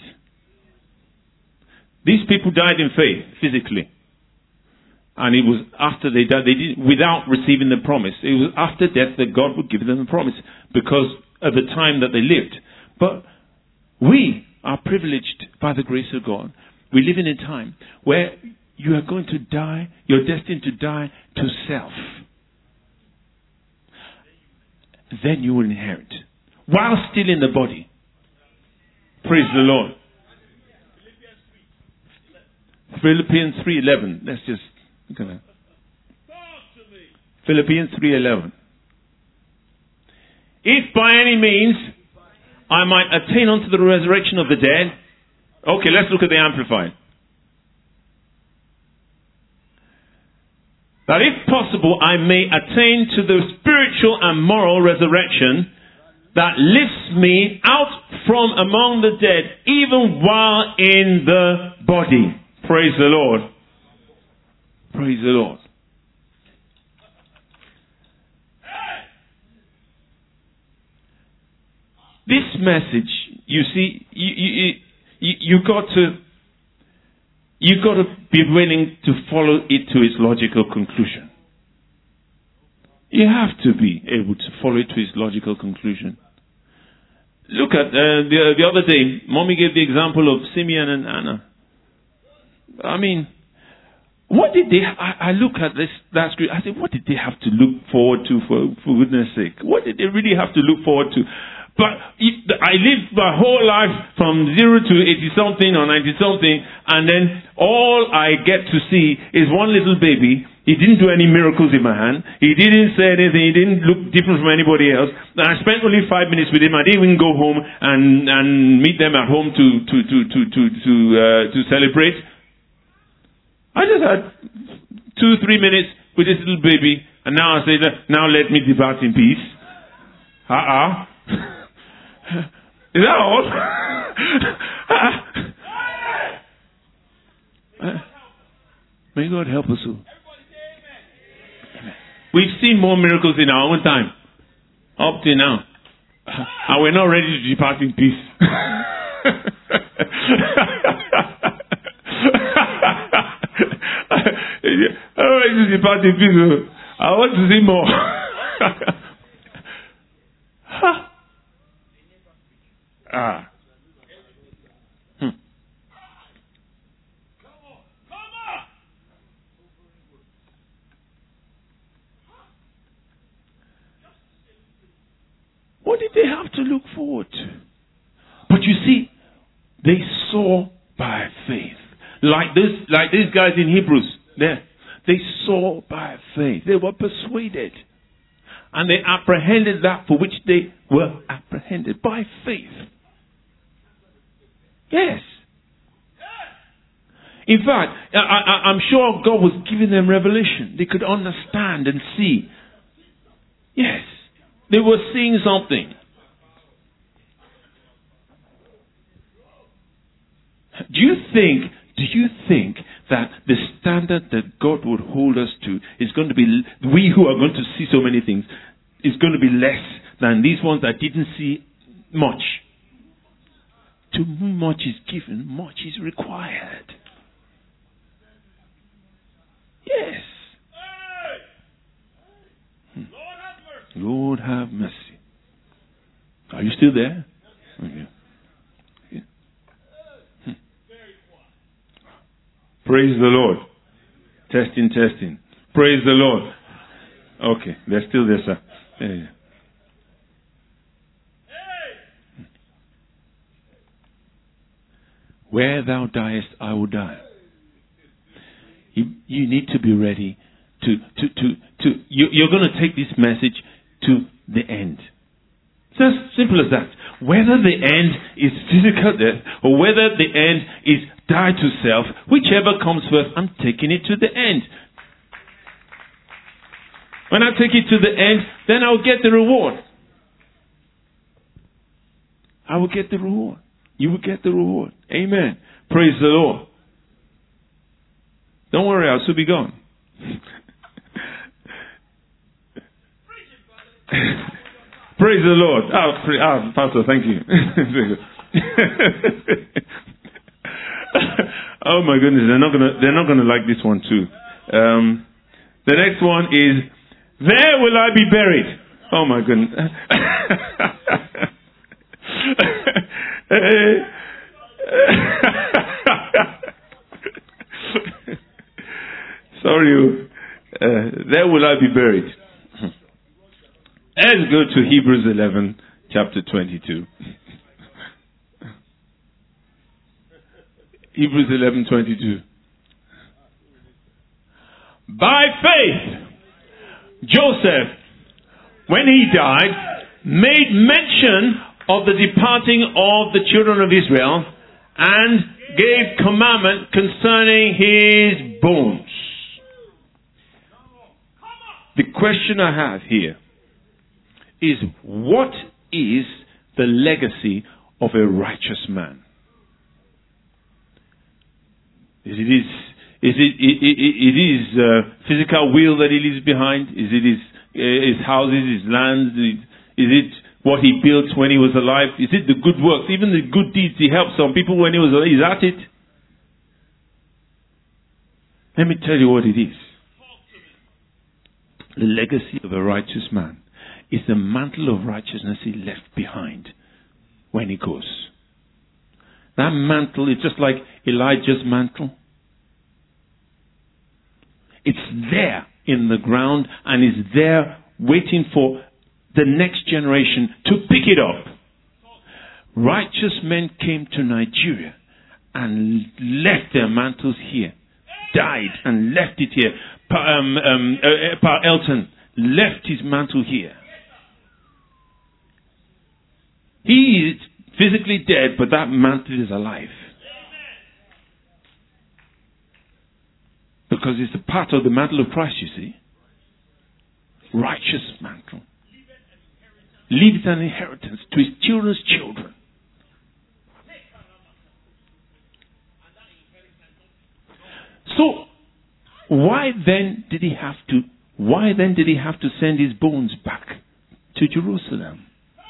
These people died in faith, physically. And it was after they died, they did without receiving the promise. It was after death that God would give them the promise, because of the time that they lived. But we are privileged by the grace of God. We live in a time where you are going to die, you're destined to die to self. Then you will inherit. While still in the body. Praise the Lord. Philippians 3:11. Let's just look at that. Philippians 3:11. If by any means I might attain unto the resurrection of the dead. Okay, let's look at the Amplified. That if possible I may attain to the spiritual and moral resurrection that lifts me out from among the dead, even while in the body. Praise the Lord. Praise the Lord. This message, you see, you got to be willing to follow it to its logical conclusion. You have to be able to follow it to its logical conclusion. Look at the other day, Mommy gave the example of Simeon and Anna. I mean, what did they? I look at that script. I said, what did they have to look forward to? For goodness' sake, what did they really have to look forward to? But I lived my whole life from 0 to 80-something or 90-something, and then all I get to see is one little baby. He didn't do any miracles in my hand. He didn't say anything. He didn't look different from anybody else. And I spent only 5 minutes with him. I didn't even go home and meet them at home to celebrate. I just had 2-3 minutes with this little baby, and now I say, now let me depart in peace. Is that all? May God help us all. We've seen more miracles in our own time, up to now, and we're not ready to depart in peace. I'm ready to depart in peace. I want to see more. What did they have to look forward to? But you see, they saw by faith. Like these guys in Hebrews there. They saw by faith. They were persuaded. And they apprehended that for which they were apprehended. By faith. Yes. In fact, I'm sure God was giving them revelation. They could understand and see. Yes. They were seeing something. Do you think that the standard that God would hold us to is going to be, we who are going to see so many things, is going to be less than these ones that didn't see much? To whom much is given, much is required. Yes. Lord have mercy. Are you still there? Okay. Yeah. Praise the Lord. Testing. Praise the Lord. Okay, they're still there, sir. Yeah. Where thou diest, I will die. You need to be ready to you're going to take this message to the end. It's as simple as that. Whether the end is physical death or whether the end is die to self, whichever comes first, I'm taking it to the end. When I take it to the end, then I'll get the reward. I will get the reward. You will get the reward. Amen. Praise the Lord. Don't worry, I'll soon be gone. Praise the Lord. Pastor, thank you. Oh my goodness, they're not gonna like this one too. The next one is, there will I be buried. Oh my goodness. Sorry, there will I be buried. Let's go to Hebrews 11, chapter 22. Hebrews 11:22. By faith, Joseph, when he died, made mention of the departing of the children of Israel and gave commandment concerning his bones. The question I have here is, what is the legacy of a righteous man. It is physical will that he leaves behind? Is it his houses, his lands? Is it what he built when he was alive? Is it the good works, even the good deeds he helped some people when he was alive? Is that it? Let me tell you what it is. The legacy of a righteous man is the mantle of righteousness he left behind when he goes. That mantle is just like Elijah's mantle. It's there in the ground and is there waiting for the next generation to pick it up. Righteous men came to Nigeria and left their mantles here. Died and left it here. Pa Elton left his mantle here. He is physically dead, but that mantle is alive. Because it's a part of the mantle of Christ, you see. Righteous mantle. Leaves an inheritance to his children's children. So, why then did he have to send his bones back to Jerusalem?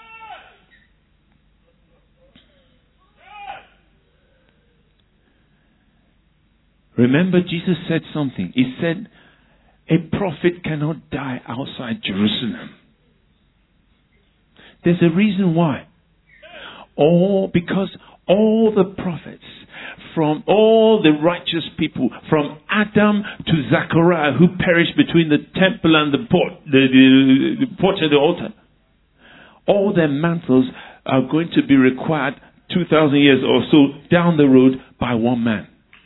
Remember, Jesus said something. He said, a prophet cannot die outside Jerusalem. There's a reason why. Because all the prophets, from all the righteous people, from Adam to Zechariah, who perished between the temple and the porch of the altar, all their mantles are going to be required 2,000 years or so down the road by one man.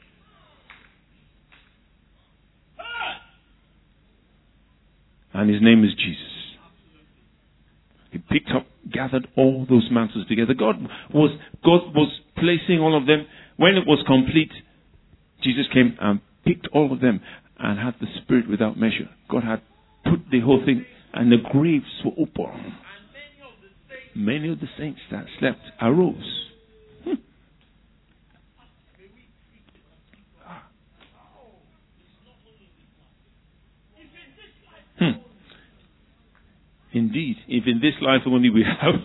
And his name is Jesus. He gathered all those mantles together. God was placing all of them. When it was complete, Jesus came and picked all of them and had the Spirit without measure. God had put the whole thing, and the graves were open. Many of the saints that slept arose. Indeed, if in this life only we have,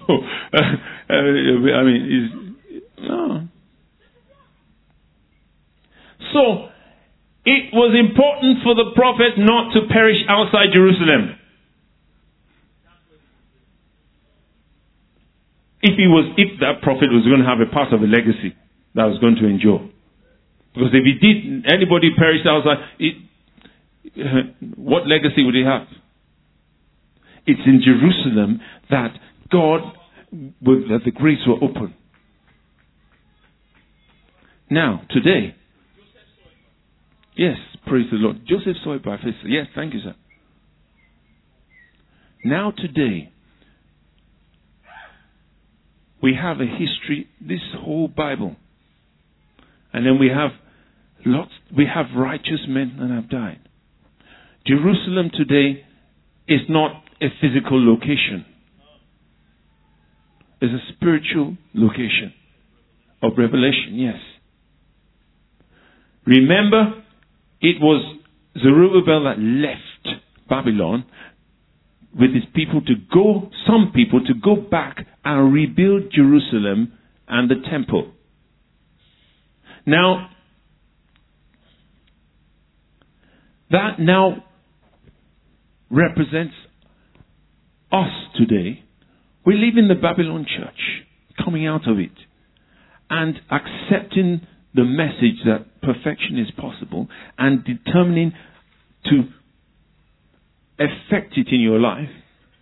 no. So, it was important for the prophet not to perish outside Jerusalem. If that prophet was going to have a part of a legacy that was going to endure. Because if he did, anybody perished outside, what legacy would he have? It's in Jerusalem that that the graves were open. Now, today, yes, praise the Lord. Joseph saw it by faith. Yes, thank you, sir. Now, today, we have a history, this whole Bible. And then we have righteous men that have died. Jerusalem today is not a physical location. It's a spiritual location of revelation, yes. Remember, it was Zerubbabel that left Babylon with his people some people to go back and rebuild Jerusalem and the temple. Now, that now represents us today. We live in the Babylon church, coming out of it and accepting the message that perfection is possible and determining to effect it in your life.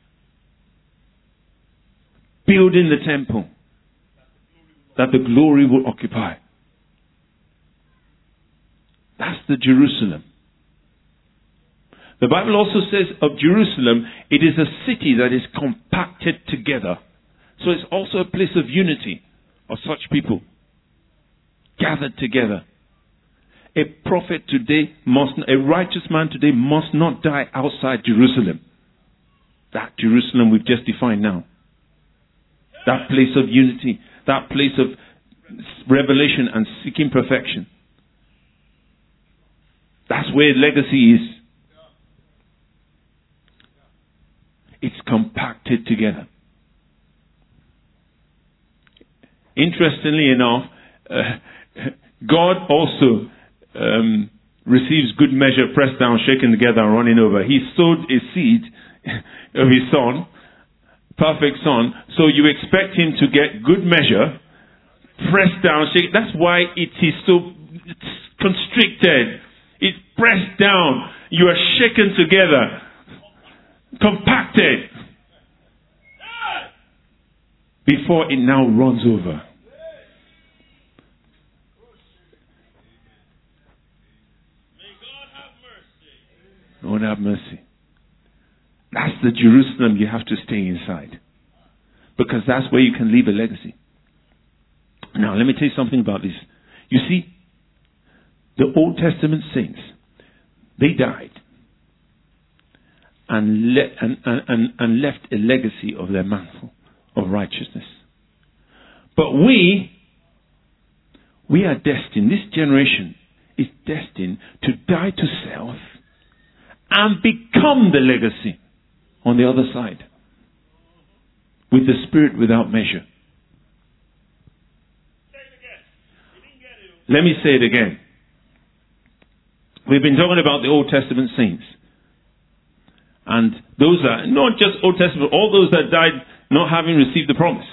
Building the temple that the glory will occupy. That's the Jerusalem. The Bible also says of Jerusalem, it is a city that is compacted together. So it's also a place of unity of such people gathered together. A prophet today a righteous man today must not die outside Jerusalem. That Jerusalem we've just defined now. That place of unity. That place of revelation and seeking perfection. That's where legacy is. It's compacted together. Interestingly enough, God also receives good measure, pressed down, shaken together, and running over. He sowed a seed of his son, perfect son. So you expect him to get good measure, pressed down, shaken. That's why it is so constricted. It's pressed down. You are shaken together, compacted, before it now runs over. Lord have mercy. That's the Jerusalem you have to stay inside. Because that's where you can leave a legacy. Now, let me tell you something about this. You see, the Old Testament saints, they died and left a legacy of their mantle of righteousness. But we are destined, this generation is destined to die to self and become the legacy on the other side with the Spirit without measure. Let me say it again. We've been talking about the Old Testament saints. And those are not just Old Testament, all those that died not having received the promise.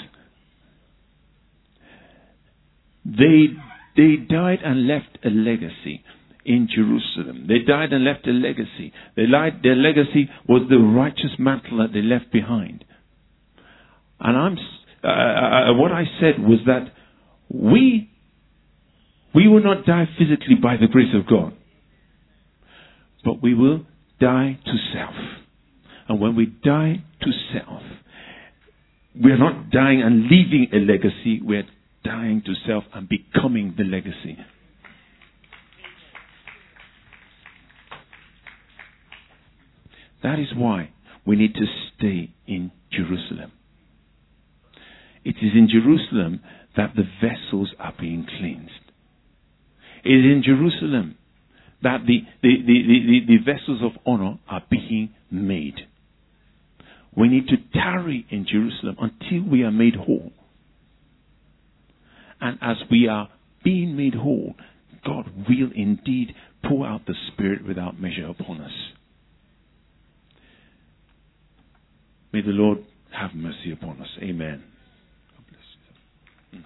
They died and left a legacy in Jerusalem. They died and left a legacy. Their legacy was the righteous mantle that they left behind. And what I said was that we will not die physically by the grace of God, but we will die to self. And when we die to self, we are not dying and leaving a legacy. We are dying to self and becoming the legacy. That is why we need to stay in Jerusalem. It is in Jerusalem that the vessels are being cleansed. It is in Jerusalem that the vessels of honor are being made. We need to tarry in Jerusalem until we are made whole. And as we are being made whole, God will indeed pour out the Spirit without measure upon us. May the Lord have mercy upon us. Amen. God bless you.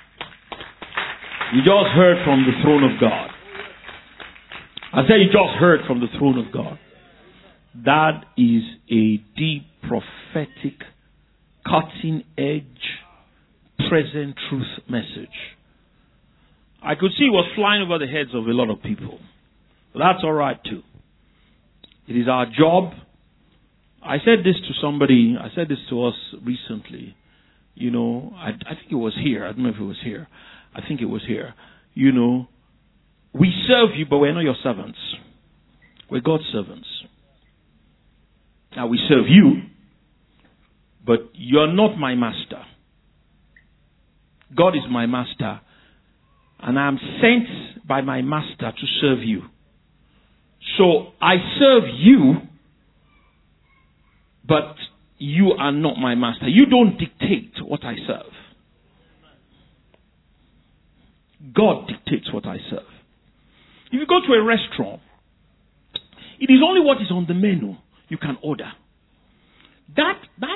You just heard from the throne of God. I said you just heard from the throne of God. That is a deep, prophetic, cutting-edge, present truth message. I could see it was flying over the heads of a lot of people. But that's all right too. It is our job. I said this to us recently. You know, I think it was here. I don't know if it was here. I think it was here. You know, we serve you, but we're not your servants. We're God's servants. Now we serve you, but you're not my master. God is my master, and I'm sent by my master to serve you. So I serve you, but you are not my master. You don't dictate what I serve. God dictates what I serve. If you go to a restaurant, it is only what is on the menu you can order. That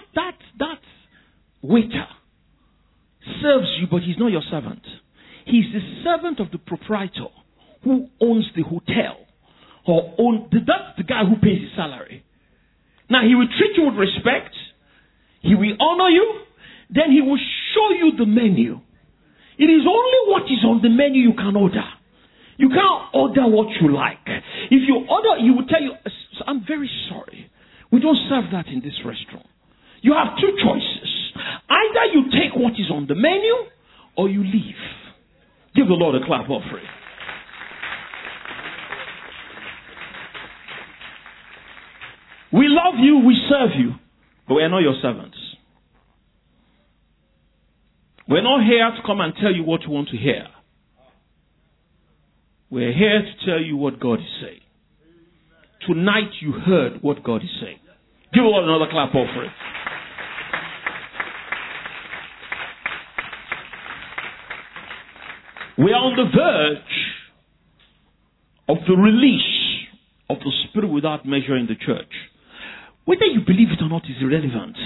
waiter serves you, but he's not your servant. He's the servant of the proprietor who owns the hotel. That's the guy who pays his salary. Now, he will treat you with respect. He will honor you. Then he will show you the menu. It is only what is on the menu you can order. You can't order what you like. If you order, he will tell you, I'm very sorry. We don't serve that in this restaurant. You have two choices. Either you take what is on the menu or you leave. Give the Lord a clap offering. We love you, we serve you, but we are not your servants. We're not here to come and tell you what you want to hear. We're here to tell you what God is saying. Tonight you heard what God is saying. Give God another clap for it. We are on the verge of the release of the Spirit without measure in the church. Whether you believe it or not is irrelevant.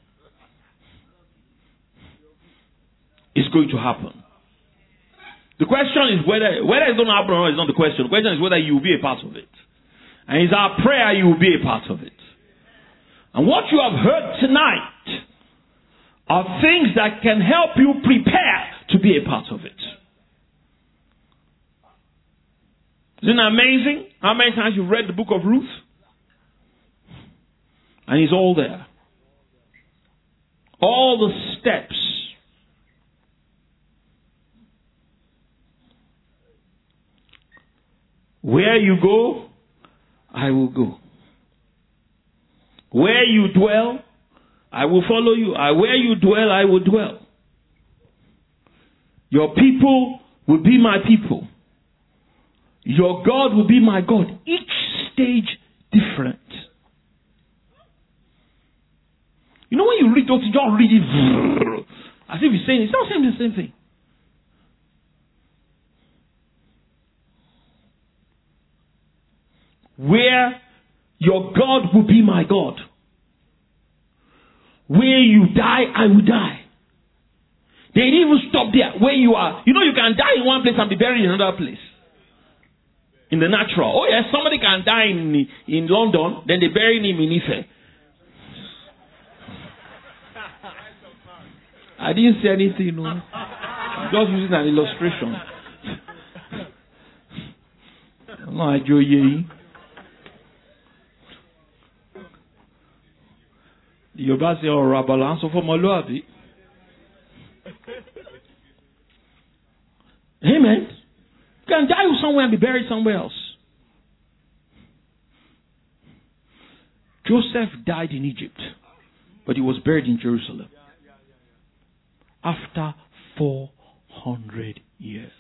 It's going to happen. The question is whether it's going to happen or not is not the question. The question is whether you will be a part of it. And it's our prayer you will be a part of it. And what you have heard tonight are things that can help you prepare to be a part of it. Isn't it amazing how many times you've read the book of Ruth? And it's all there. All the steps. Where you go, I will go. Where you dwell, I will follow you. Where you dwell, I will dwell. Your people will be my people. Your God will be my God. Each stage different. You know when you read those, you don't read it as if you're saying it's not saying the same thing. Where your God will be my God. Where you die, I will die. They didn't even stop there. Where you are. You know you can die in one place and be buried in another place. In the natural. Oh yes, somebody can die in London, then they bury him in Ife. I didn't say anything, no. I'm just using an illustration. No, I do ye. Yorùbá say ọ̀rọ̀ àbàlà ń sọ fún ọmọlúwàbí. Amen. You can die somewhere and be buried somewhere else. Joseph died in Egypt, but he was buried in Jerusalem. After 400 years.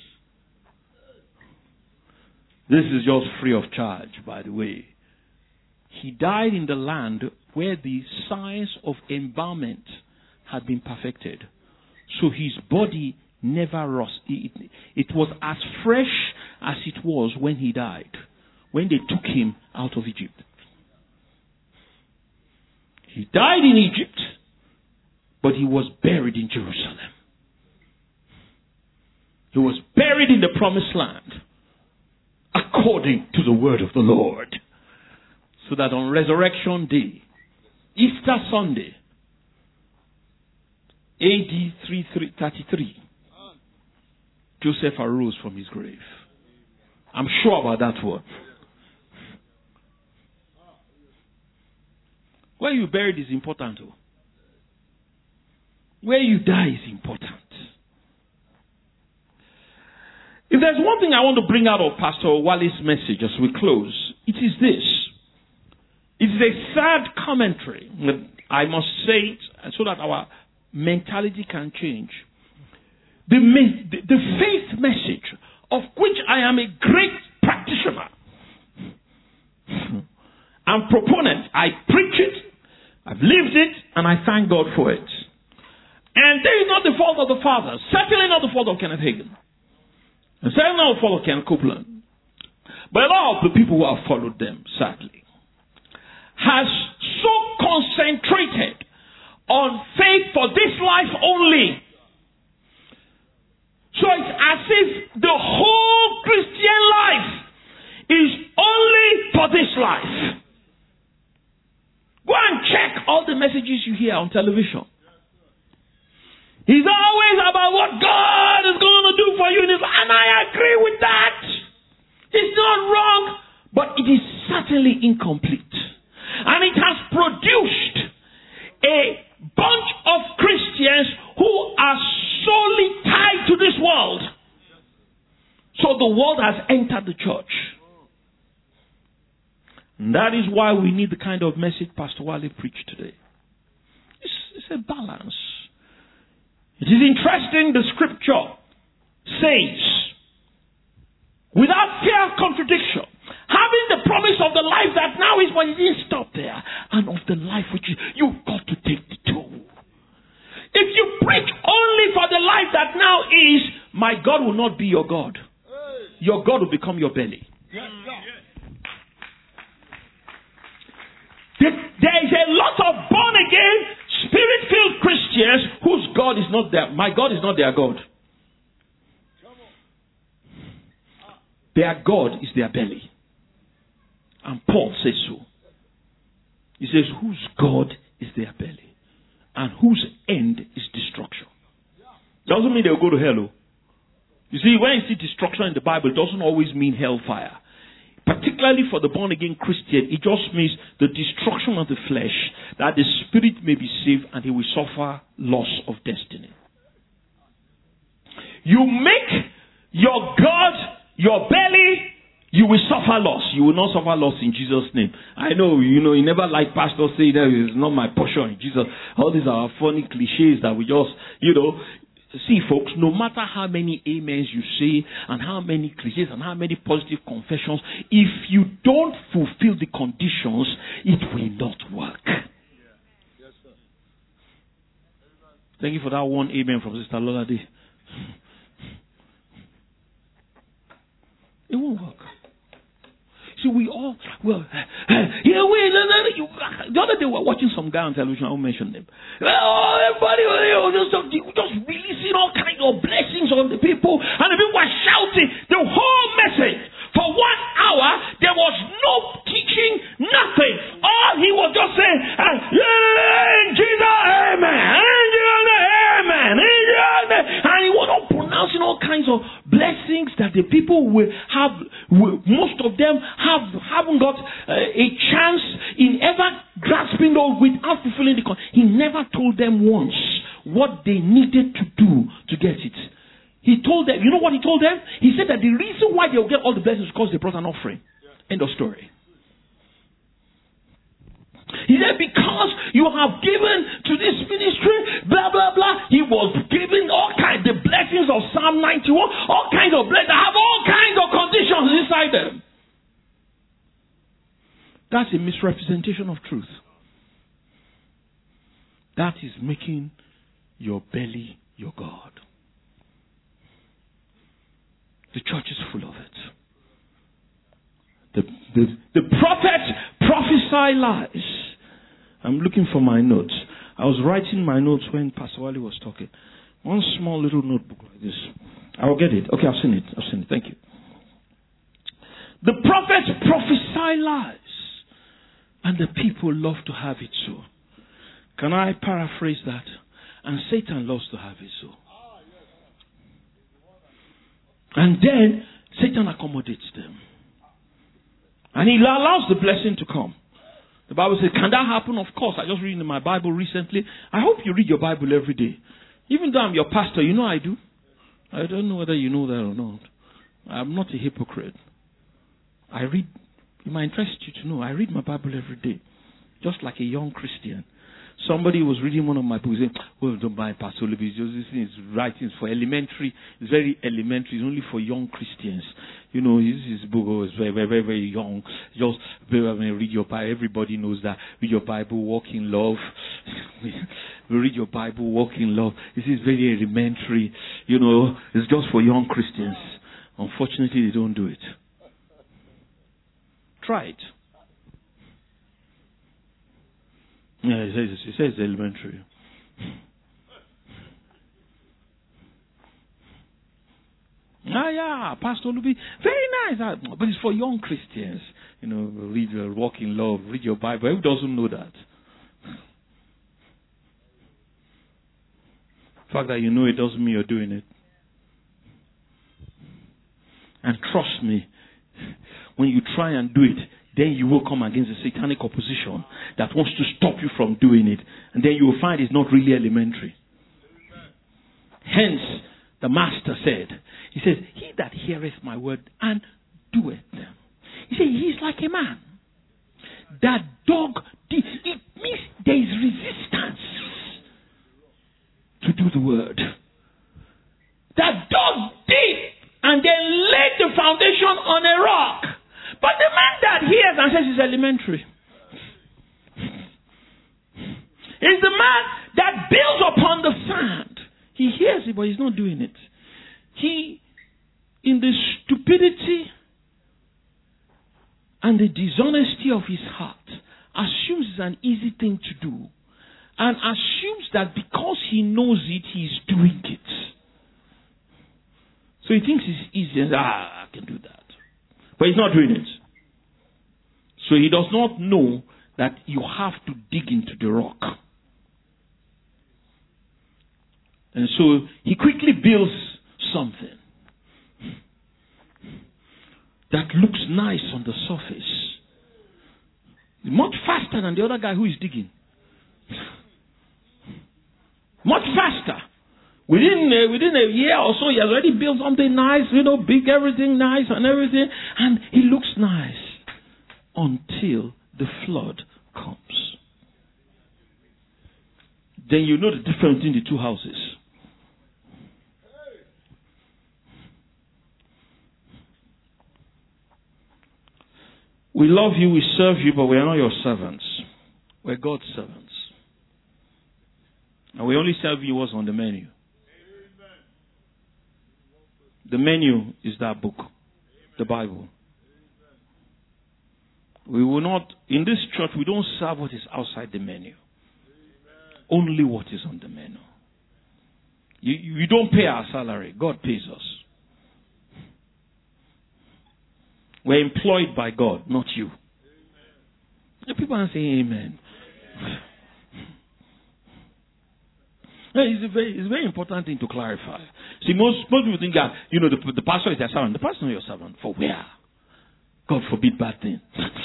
This is just free of charge, by the way. He died in the land where the science of embalmment had been perfected. So his body never rust. It was as fresh as it was when he died, when they took him out of Egypt. He died in Egypt, but he was buried in Jerusalem. He was buried in the promised land, according to the word of the Lord. So that on Resurrection Day, Easter Sunday, AD 333, Joseph arose from his grave. I'm sure about that one. Where you buried is important too. Where you die is important. If there's one thing I want to bring out of Pastor Wally's message as we close, it is this. It is a sad commentary. I must say it so that our mentality can change. The faith message of which I am a great practitioner and proponent. I preach it, I've lived it, and I thank God for it. And there is not the fault of the fathers, certainly not the fault of Kenneth Hagin, and certainly not the fault of Ken Copeland, but a lot of the people who have followed them, sadly, has so concentrated on faith for this life only. So it's as if the whole Christian life is only for this life. Go and check all the messages you hear on television. It's always about what God is going to do for you in His life. And I agree with that. It's not wrong, but it is certainly incomplete. And it has produced a bunch of Christians who are solely tied to this world. So the world has entered the church. And that is why we need the kind of message Pastor Wally preached today. It's a balance. It is interesting, the scripture says, without fear of contradiction, having the promise of the life that now is, but it didn't stop there, and of the life which you've got to take the two. If you preach only for the life that now is, my God will not be your God. Your God will become your belly. There is a lot of born again, spirit-filled Christians whose God is not their, my God is not their God. Their God is their belly. And Paul says so. He says, whose God is their belly, and whose end is destruction. Doesn't mean they'll go to hell. You see, when you see destruction in the Bible, it doesn't always mean hellfire. Particularly for the born-again Christian, it just means the destruction of the flesh, that the spirit may be saved and he will suffer loss of destiny. You make your God your belly, you will suffer loss. You will not suffer loss in Jesus' name. I know, you never like pastors say that it's not my portion in Jesus. All these are funny cliches that we just, See, folks, no matter how many amens you say and how many cliches and how many positive confessions, if you don't fulfill the conditions, it will not work. Yes, sir. Thank you for that one amen from Sister Lola Day. It won't work. See, we all, the other day we were watching some guy on television, I won't mention them. Everybody just releasing all kinds of blessings on the people, and the people were shouting the whole message. For 1 hour, there was no teaching, nothing. All he was just saying, Jesus, amen, amen, and he was not pronouncing all kinds of blessings that the people will have. Most of them haven't got a chance in ever grasping those without fulfilling the condition. He never told them once what they needed to do to get it. He told them, you know what he told them? He said that the reason why they will get all the blessings is because they brought an offering. End of story. He said, because you have given to this ministry, blah, blah, blah. He was giving all kinds, the blessings of Psalm 91, all kinds of blessings, have all kinds of conditions inside them. That's a misrepresentation of truth. That is making your belly your God. The church is full of it. The prophets prophesy lies. I'm looking for my notes. I was writing my notes when Pastor Wally was talking. One small little notebook like this. I will get it. Okay, I've seen it. Thank you. The prophets prophesy lies, and the people love to have it so. Can I paraphrase that? And Satan loves to have it so. And then Satan accommodates them. And he allows the blessing to come. The Bible says, can that happen? Of course. I just read in my Bible recently. I hope you read your Bible every day. Even though I'm your pastor, I do. I don't know whether you know that or not. I'm not a hypocrite. I read, it might interest you to know, I read my Bible every day. Just like a young Christian. Somebody was reading one of my books saying, don't mind Pastor Oliver, this thing is writings for elementary. It's very elementary. It's only for young Christians. His book was very, very, very, very young. Just read your Bible. Everybody knows that. Read your Bible, walk in love. Read your Bible, walk in love. This is very elementary. It's just for young Christians. Unfortunately, they don't do it. Try it. Yeah, it says elementary. Yeah, Pastor Luby, very nice. But it's for young Christians. Read your walk in love, read your Bible. Who doesn't know that? The fact that it doesn't mean you're doing it. And trust me, when you try and do it, then you will come against the satanic opposition that wants to stop you from doing it. And then you will find it's not really elementary. Hence, the Master said, he says, he that heareth my word and doeth them. He said, he is like a man. That dog, it means there is resistance to do the word. That dug deep and then laid the foundation on a rock. But the man that hears and says it's elementary is the man that builds upon the sand. He hears it, but he's not doing it. He, in the stupidity and the dishonesty of his heart, assumes it's an easy thing to do and assumes that because he knows it, he's doing it. So he thinks it's easy and I can do that. But he's not doing it. So he does not know that you have to dig into the rock. And so he quickly builds something that looks nice on the surface. Much faster than the other guy who is digging. Much faster. Within a year or so, he has already built something nice, big, everything nice and everything. And it looks nice until the flood comes. Then you know the difference between the two houses. We love you, we serve you, but we are not your servants. We're God's servants. And we only serve you what's on the menu. The menu is that book, the Bible. We will not, in this church, we don't serve what is outside the menu. Only what is on the menu. You don't pay our salary. God pays us. We're employed by God, not you. And people are saying amen. It's a very important thing to clarify. See, most people think that, the pastor is their servant. The pastor is not your servant. For where? God forbid bad thing.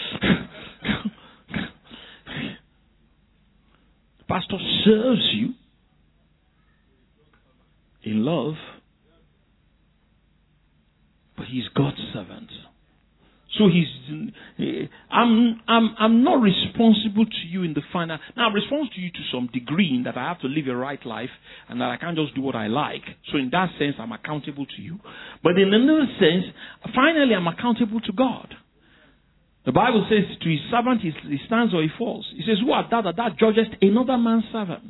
The pastor serves you in love, but he's God's servant. So I'm not responsible to you in the final. Now I'm responsible to you to some degree in that I have to live a right life and that I can't just do what I like. So in that sense, I'm accountable to you. But in another sense, finally, I'm accountable to God. The Bible says to his servant, he stands or he falls. He says, who art thou that judgest another man's servant?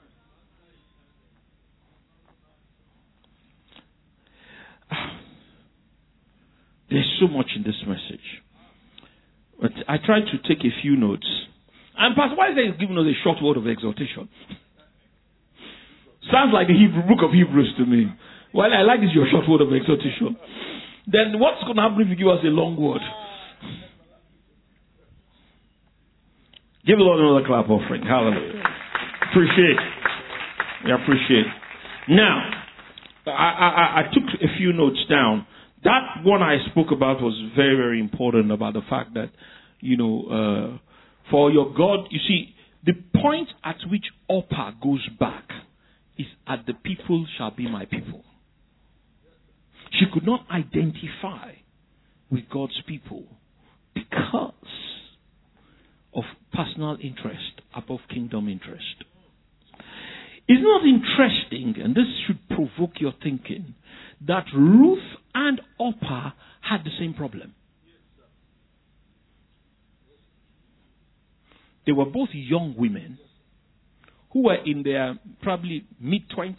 There's so much in this message. But I tried to take a few notes. And Pastor, why is he giving us a short word of exhortation? Sounds like the book of Hebrews to me. Well, I like this, your short word of exhortation. Then what's going to happen if you give us a long word? Give the Lord another clap offering. Hallelujah. Appreciate. We appreciate. Now, I took a few notes down. That one I spoke about was very, very important about the fact that, for your God, you see, the point at which Orpah goes back is at the people shall be my people. She could not identify with God's people because of personal interest above kingdom interest. It's not interesting, and this should provoke your thinking, that Ruth and Orpah had the same problem. They were both young women who were in their probably mid-20s,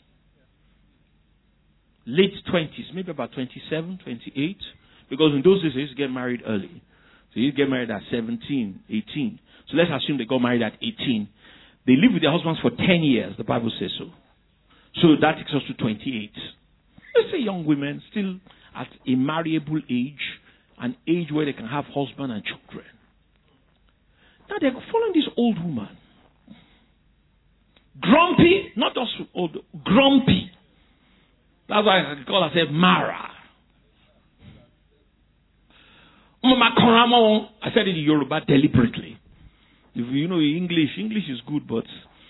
late 20s, maybe about 27, 28, because in those days they used to get married early. So you get married at 17, 18. So let's assume they got married at 18. They lived with their husbands for 10 years, the Bible says so. So that takes us to 28. Let's say young women still at a marriable age, an age where they can have husband and children. Now they're following this old woman. Grumpy, not just old, grumpy. That's why I call herself Mara. I said it in Yoruba deliberately. If you know English is good, but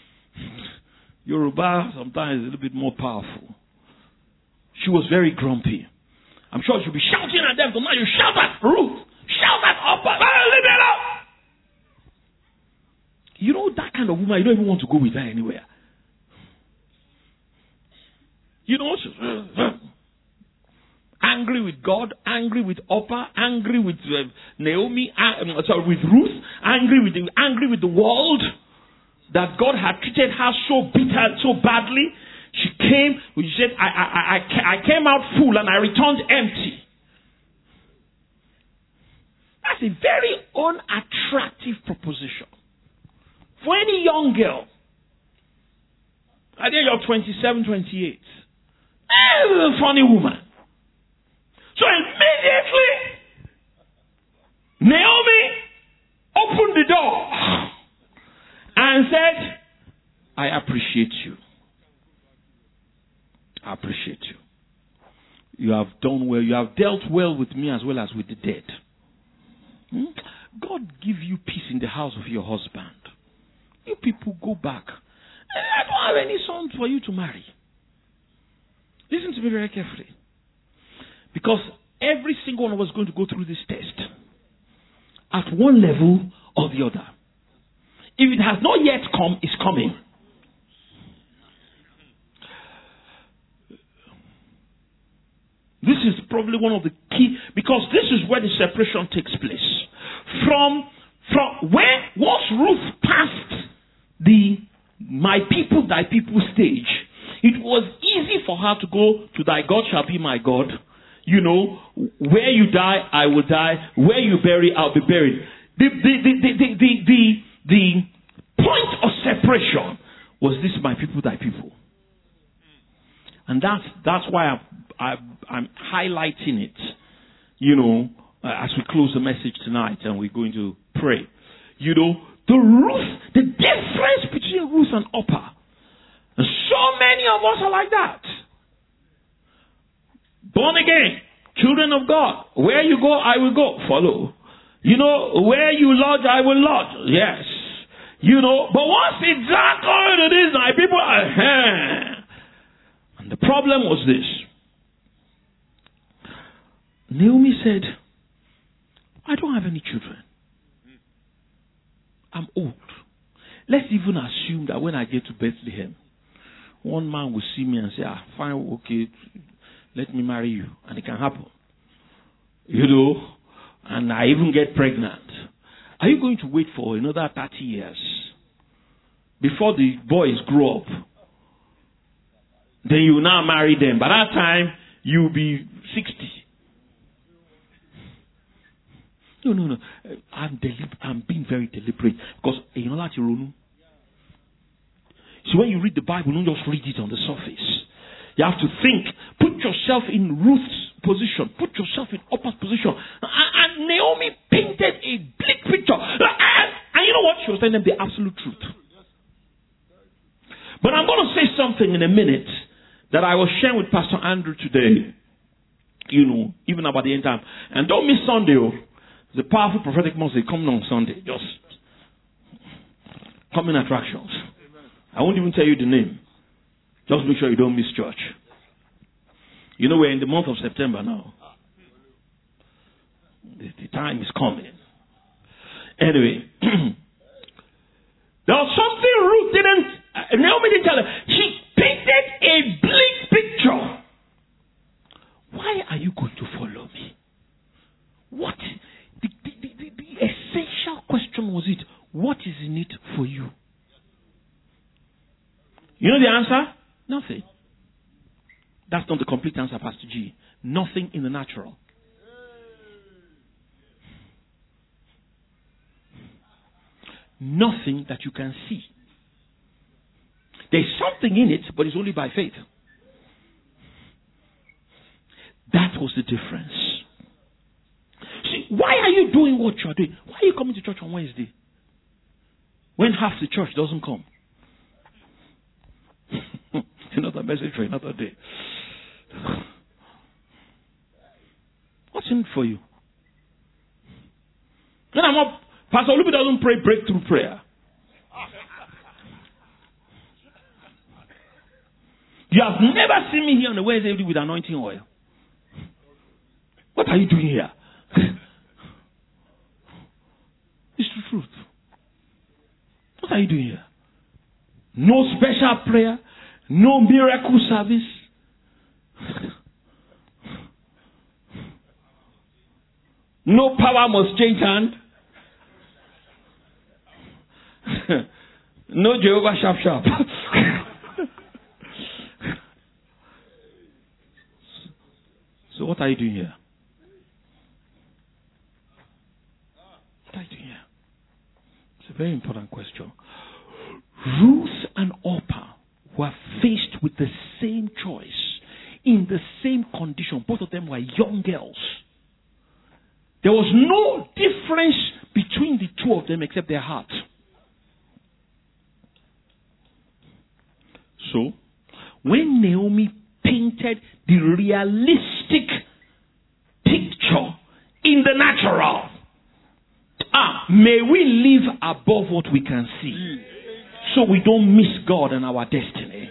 Yoruba sometimes is a little bit more powerful. She was very grumpy. I'm sure she'll be shouting at them. Now you shout at Ruth. Shout at Orpah. Leave it alone. You know that kind of woman, you don't even want to go with her anywhere. You know, angry with God, angry with Oprah, angry with Naomi, with Ruth, angry with the world that God had treated her so bitter, so badly. She came. She said, "I came out full and I returned empty." That's a very unattractive proposition for any young girl at the age of 27, 28. A funny woman. So immediately, Naomi opened the door and said, "I appreciate you. I appreciate you. You have done well. You have dealt well with me as well as with the dead. God give you peace in the house of your husband. You people go back. I don't have any sons for you to marry." Listen to me very carefully. Because every single one of us is going to go through this test at one level or the other. If it has not yet come, it's coming. This is probably one of the key, because this is where the separation takes place. From once Ruth passed the "my people, thy people" stage, it was easy for her to go to "thy God shall be my God." You know, where you die, I will die. Where you bury, I'll be buried. The point of separation was this: "my people, thy people." And that's why I'm highlighting it, you know, as we close the message tonight and we're going to pray. You know, the difference between Ruth and Oprah. And so many of us are like that. Born again, children of God. Where you go, I will go. Follow. You know, where you lodge, I will lodge. Yes. You know, but once it's according to this, my people are. And the problem was this. Naomi said, "I don't have any children. I'm old. Let's even assume that when I get to Bethlehem, one man will see me and say, fine, okay, let me marry you." And it can happen. You know, and I even get pregnant. Are you going to wait for another 30 years before the boys grow up? Then you will now marry them. By that time, you'll be 60. No. I'm being very deliberate. Because you know that you. So when you read the Bible, don't just read it on the surface. You have to think. Put yourself in Ruth's position. Put yourself in Oprah's position. And Naomi painted a bleak picture. And you know what? She was telling them the absolute truth. But I'm going to say something in a minute that I was sharing with Pastor Andrew today. You know, even about the end time. And don't miss Sunday. The powerful prophetic message coming on Sunday. Just coming attractions. I won't even tell you the name. Just make sure you don't miss church. You know, we're in the month of September now. The time is coming. Anyway. There was something Ruth didn't, Naomi didn't tell her. She painted a bleak picture. Why are you going to follow me? What? The essential question was it, what is in it for you? You know the answer? Nothing. That's not the complete answer, Pastor G. Nothing in the natural. Nothing that you can see. There's something in it, but it's only by faith. That was the difference. See, why are you doing what you're doing? Why are you coming to church on Wednesday when half the church doesn't come? Another message for another day. What's in it for you? Then I'm up. Pastor Olubi doesn't pray breakthrough prayer. You have never seen me here on the Wednesday with anointing oil. What are you doing here? It's the truth. What are you doing here? No special prayer, no miracle service, No power must change hand. No Jehovah sharp sharp. So what are you doing here? What are you doing here? It's a very important question. Ruth and Orpah were faced with the same choice, in the same condition. Both of them were young girls. There was no difference between the two of them except their heart. So, when Naomi painted the realistic picture in the natural, may we live above what we can see, so we don't miss God and our destiny.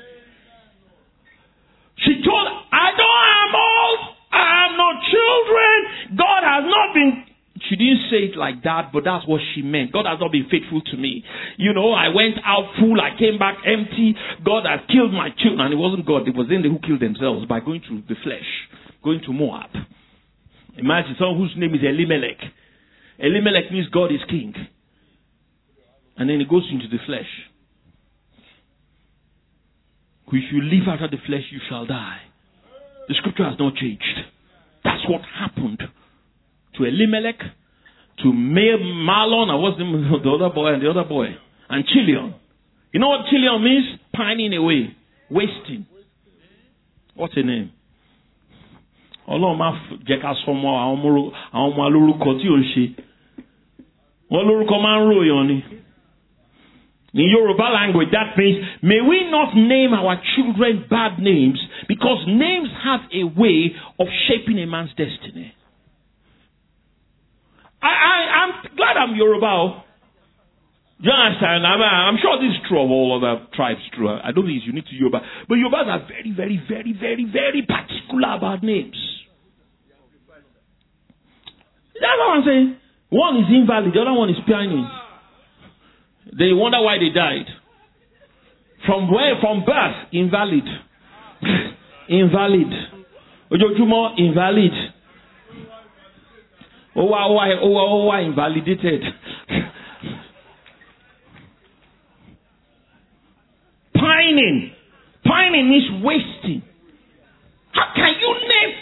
She told, I don't have old, I have no children, God has not been. She didn't say it like that, but that's what she meant. God has not been faithful to me. You know, I went out full, I came back empty. God has killed my children. And it wasn't God, it was them who killed themselves by going to the flesh, going to Moab. Imagine someone whose name is Elimelech. Elimelech means God is king. And then he goes into the flesh. If you live out of the flesh, you shall die. The scripture has not changed. That's what happened to Elimelech, to Mahlon, and what's the other boy and the other boy, and Chilion. You know what Chilion means? Pining away, wasting. What's her name? Ọlọ́run máa jẹ́ ká sọ ọmọ àwọn ọmọ alórúkọ tí ò ń ṣe. Wọ́n lórúkọ máa ń ròyàn ni. In Yoruba language, that means, may we not name our children bad names, because names have a way of shaping a man's destiny. I'm glad I'm Yoruba. You understand? I'm sure this is true of all other tribes. True. I don't think it's unique to Yoruba. But Yorubas are very, very, very, very, very particular about names. That's what I'm saying. One is invalid, the other one is pining. They wonder why they died. From where? From birth, invalid. Invalid. Ojojumo, invalid. Owa, invalidated. Pining. Pining means wasting. How can you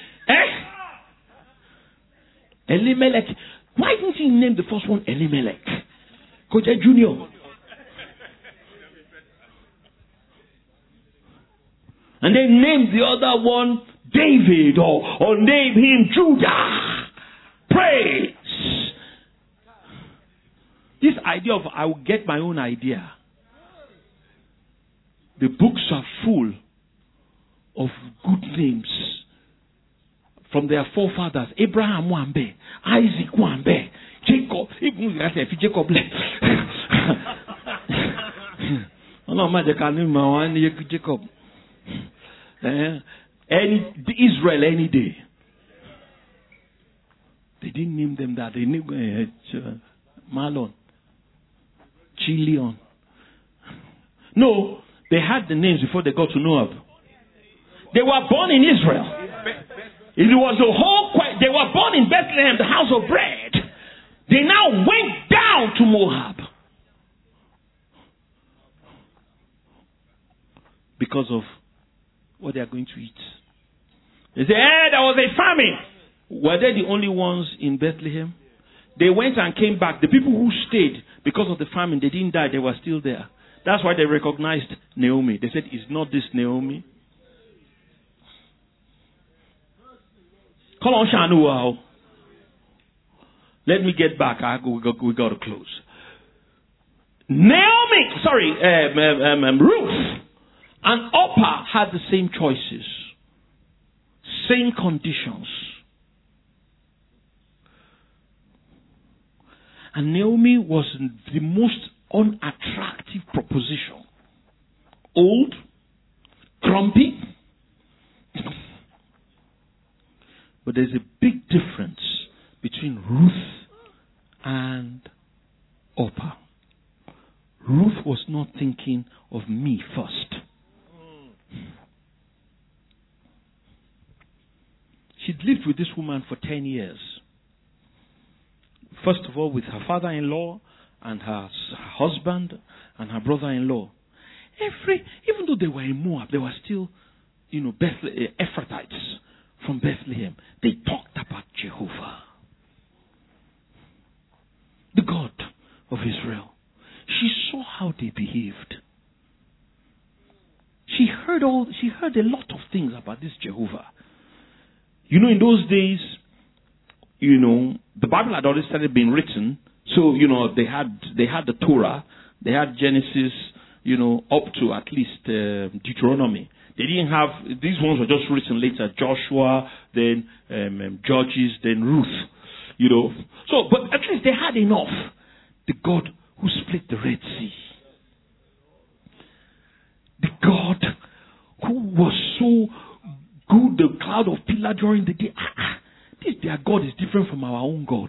name? Elimelech. Why didn't he name the first one Elimelech? Koje Junior. And then name the other one David, or name him Judah. Praise. This idea of I will get my own idea. The books are full of good names from their forefathers. Abraham Wambe, Isaac Wambe, Jacob. Even if Jacob left. Jacob. Israel any day. They didn't name them that. They named Mahlon, Chilion. No, they had the names before they got to Moab. They were born in Israel. It was the whole. They were born in Bethlehem, the house of bread. They now went down to Moab because of what they are going to eat. They say, there was a famine. Were they the only ones in Bethlehem? They went and came back. The people who stayed because of the famine, they didn't die. They were still there. That's why they recognized Naomi. They said, is not this Naomi? Come on, Shanu. Let me get back. We got to close. Ruth and Orpah had the same choices, same conditions. And Naomi was the most unattractive proposition. Old, grumpy. But there's a big difference between Ruth and Orpah. Ruth was not thinking of me first. She'd lived with this woman for 10 years. First of all, with her father-in-law and her husband and her brother-in-law. Even though they were in Moab, they were still, Ephratites from Bethlehem. They talked about Jehovah, the God of Israel. She saw how they behaved. She heard a lot of things about this Jehovah. In those days, the Bible had already started being written. So, they had the Torah, they had Genesis, up to at least Deuteronomy. They didn't have, these ones were just written later, Joshua, then Judges, then Ruth, So, but at least they had enough. The God who split the Red Sea. The God who was so good, the cloud of pillar during the day. Their God is different from our own God.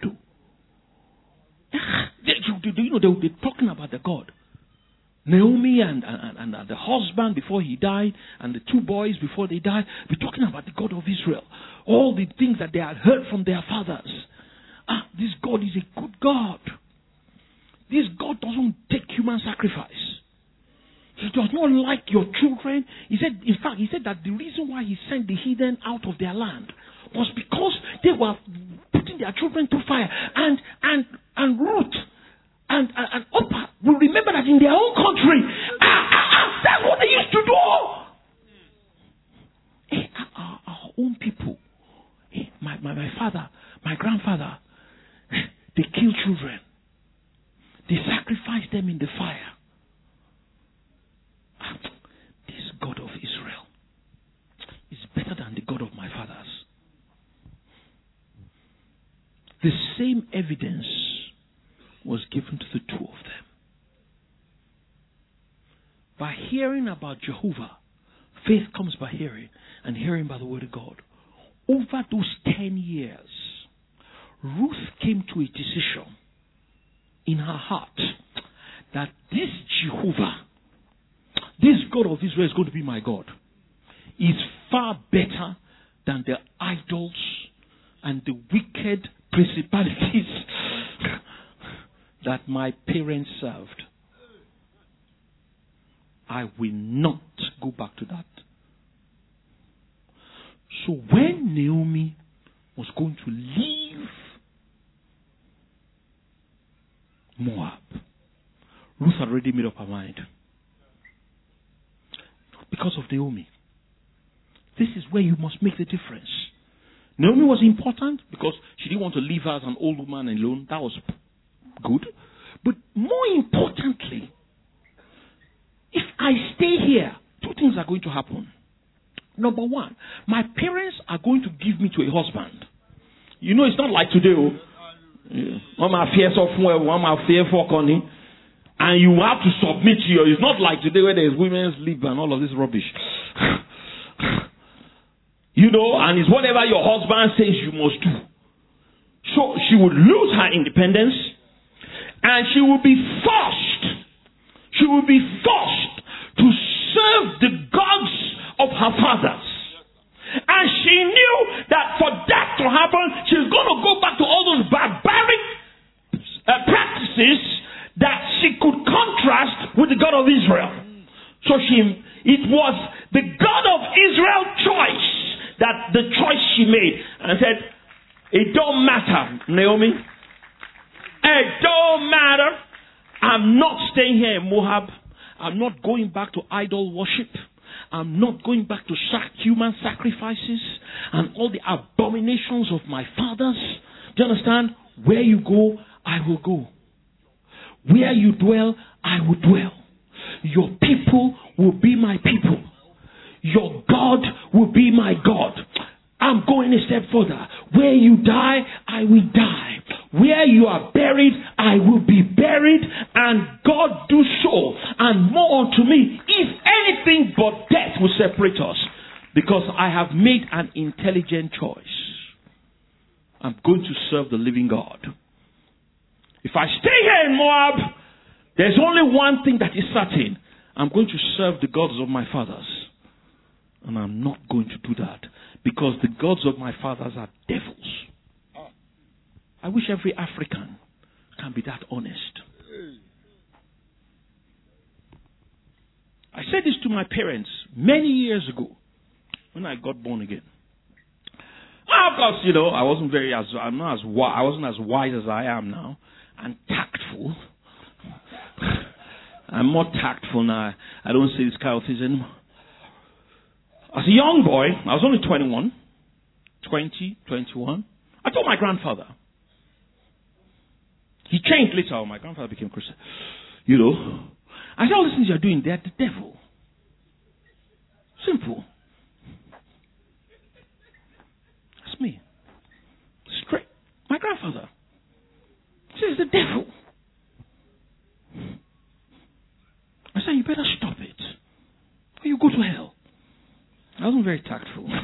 They're talking about the God. Naomi and the husband before he died, and the two boys before they died, we're talking about the God of Israel. All the things that they had heard from their fathers. This God is a good God. This God doesn't take human sacrifice. He does not like your children. He said that the reason why he sent the heathen out of their land was because they were putting their children to fire. And Ruth and Oprah will remember that in their own country, that's what they used to do. Our own people, my father, my grandfather, they kill children. They sacrifice them in the fire. This God of Israel is better than the God of my fathers. The same evidence was given to the two of them. By hearing about Jehovah, faith comes by hearing, and hearing by the word of God. Over those 10 years, Ruth came to a decision in her heart that this Jehovah, this God of Israel, is going to be my God. Is far better than the idols and the wicked principalities that my parents served. I will not go back to that. So when Naomi was going to leave Moab, Ruth had already made up her mind. Not because of Naomi. This is where you must make the difference. Naomi was important because she didn't want to leave her as an old woman alone. That was good. But more importantly, if I stay here, two things are going to happen. Number one, my parents are going to give me to a husband. It's not like today. And you have to submit to your. It's not like today where there's women's lib and all of this rubbish. And it's whatever your husband says you must do. So she would lose her independence, and she will be forced. She will be forced to serve the gods of her fathers. And she knew that for that to happen, she's going to go back to all those barbaric practices that she could contrast with the God of Israel. So it was the God of Israel choice, that the choice she made. And said, it don't matter, Naomi. It don't matter. I'm not staying here in Moab. I'm not going back to idol worship. I'm not going back to human sacrifices and all the abominations of my fathers. Do you understand? Where you go, I will go. Where you dwell, I will dwell. Your people will be my people. Your God will be my God. I'm going a step further. Where you die, I will die. Where you are buried, I will be buried, and God do so, and more unto me, if anything but death will separate us, because I have made an intelligent choice. I'm going to serve the living God. If I stay here in Moab, there's only one thing that is certain. I'm going to serve the gods of my fathers. And I'm not going to do that, because the gods of my fathers are devils. I wish every African can be that honest. I said this to my parents many years ago when I got born again. Of course, I wasn't I wasn't as wise as I am now, and tactful. I'm more tactful now. I don't say this kind of things anymore. As a young boy, I was only 21. I told my grandfather. He changed later on. My grandfather became Christian. I said, all these things you're doing, they're the devil. Simple. That's me. Straight. My grandfather. He says, the devil. I said, you better stop it, or you go to hell. I wasn't very tactful. My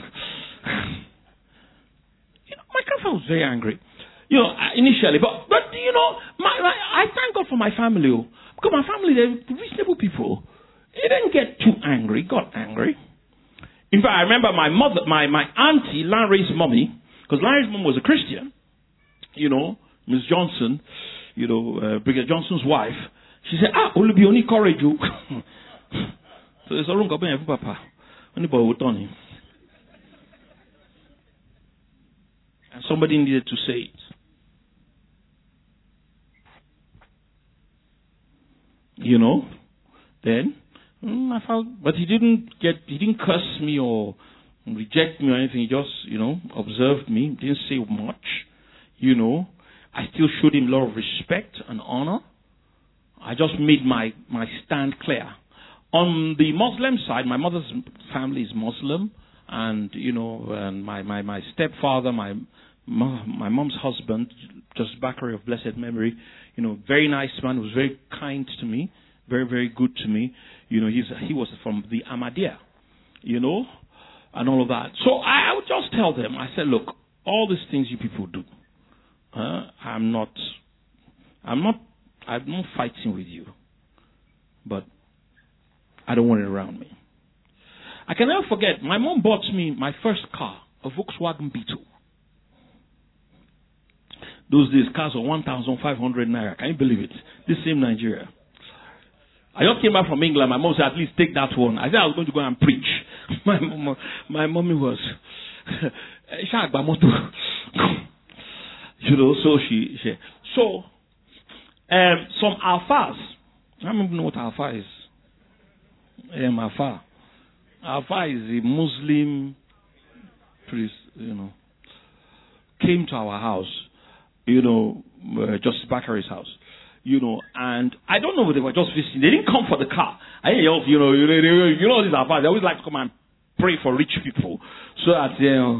grandfather was very angry. Initially, but I thank God for my family, because my family, they're reasonable people. They didn't get too angry. Got angry. In fact, I remember my mother, my auntie, Larry's mommy, because Larry's mom was a Christian. Miss Johnson, Brigadier Johnson's wife. She said, Olubi only courage you. So there's a wrong about papa. Anybody would done him. And somebody needed to say it. Then I felt, but he didn't curse me or reject me or anything. He just, observed me, didn't say much. I still showed him a lot of respect and honor. I just made my stand clear. On the Muslim side, my mother's family is Muslim, and and my stepfather, my mom's husband, Justice Bakari of blessed memory, very nice man, was very kind to me, very, very good to me. He was from the Ahmadiyya, and all of that. So I would just tell them, I said, look, all these things you people do, I'm not fighting with you, but I don't want it around me. I can never forget, my mom bought me my first car, a Volkswagen Beetle. Those days, cars were 1,500 naira. Can you believe it? This same Nigeria. I just came back from England. My mom said, at least take that one. I said I was going to go and preach. My mommy was, so some alphas. I don't even know what alpha is. Alpha. Alpha is a Muslim priest, came to our house, Justice Bakari's house, and I don't know what they were just visiting. They didn't come for the car. These alphas, they always like to come and pray for rich people, so that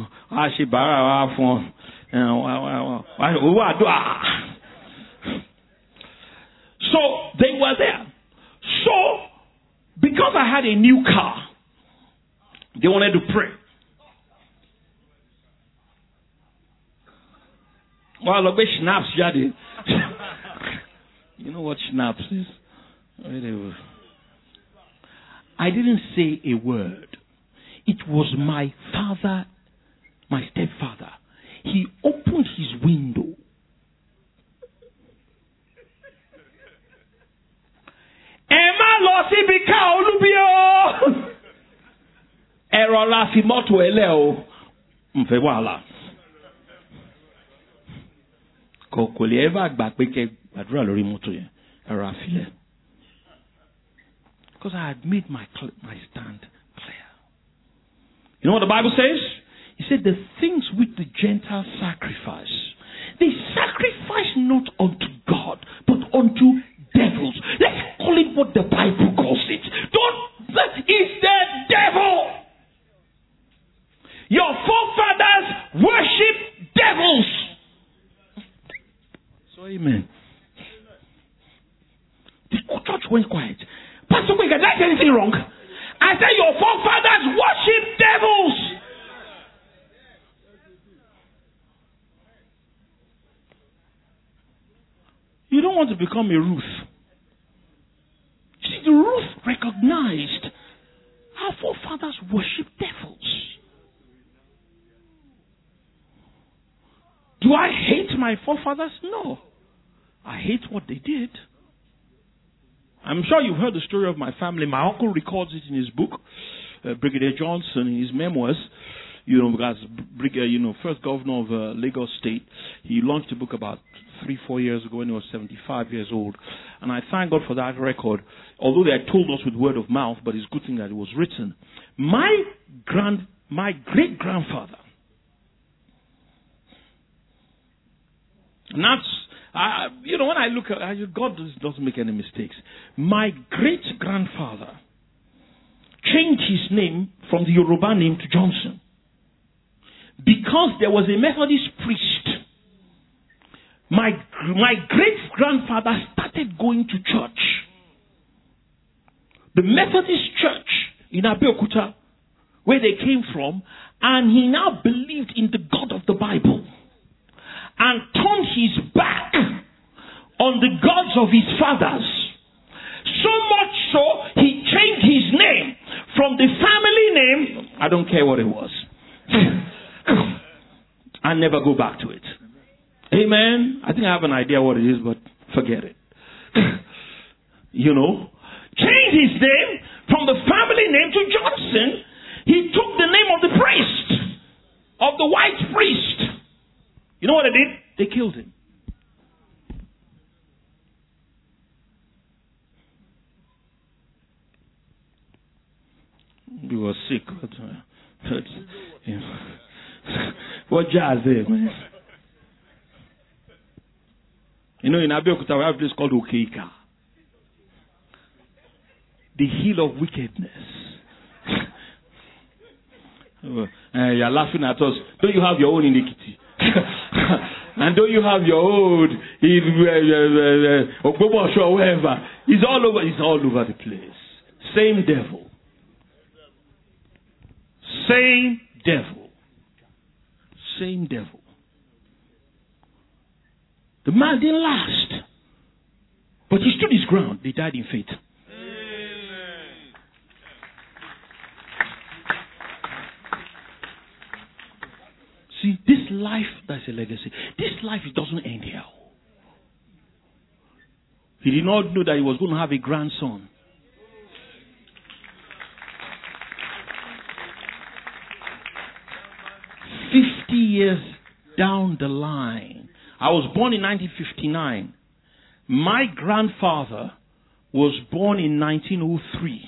so they were there. So because I had a new car, they wanted to pray. Well, look, schnapps, you know what schnapps is? I didn't say a word. It was my father, my stepfather. He opened his window. Emma Lossi Bika Olubio. Erola fi moto eleo. Mfe wala. Kò lè ever gbà pé kẹ́ gbàdúrà lórí mọ́tò yẹn. Ẹ̀rọ àfilẹ̀. Because I had made my stand clear. You know what the Bible says? He said the things which the Gentiles sacrifice, they sacrifice not unto God, but unto devils. Let's call it what the Bible calls it. It's the devil. Your forefathers worship devils. So amen. The church went quiet. Pastor Quick, did I say anything wrong? I said your forefathers worship devils. You don't want to become a Ruth. See, the Ruth recognized our forefathers worship devils. Do I hate my forefathers? No. I hate what they did. I'm sure you've heard the story of my family. My uncle records it in his book, Brigadier Johnson, in his memoirs. Because first governor of Lagos State, he launched a book about 3-4 years ago when he was 75 years old. And I thank God for that record, although they had told us with word of mouth, but it's a good thing that it was written. My great-grandfather, and that's, when I look at God doesn't make any mistakes. My great-grandfather changed his name from the Yoruba name to Johnson because there was a Methodist priest. My great-grandfather started going to church. The Methodist church in Abeokuta, where they came from, and he now believed in the God of the Bible and turned his back on the gods of his fathers. So much so, he changed his name from the family name, I don't care what it was, and never go back to it. Amen. I think I have an idea what it is, but forget it. Changed his name from the family name to Johnson. He took the name of the priest, of the white priest. You know what they did? They killed him. He was sick. What jazz there, man? In Abeokuta we have a place called Okeika. The hill of wickedness. You're laughing at us. Don't you have your own iniquity? And don't you have your own Ogbobosho or wherever? It's all over the place. Same devil. Same devil. Same devil. The man didn't last. But he stood his ground. They died in faith. See, this life, that's a legacy. This life, it doesn't end here. He did not know that he was going to have a grandson. Years down the line. I was born in 1959. My grandfather was born in 1903.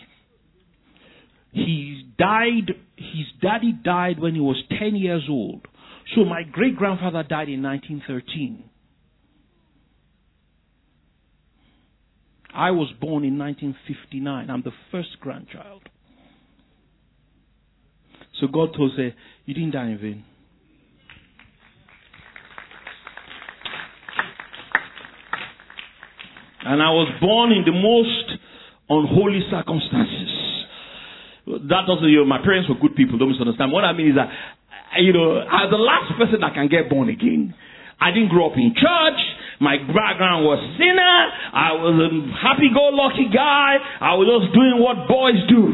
His daddy died when he was 10 years old. So my great-grandfather died in 1913. I was born in 1959. I'm the first grandchild. So God told us, you didn't die in vain. And I was born in the most unholy circumstances. That doesn't, my parents were good people, don't misunderstand. What I mean is that, as the last person that can get born again, I didn't grow up in church. My background was sinner. I was a happy-go-lucky guy. I was just doing what boys do.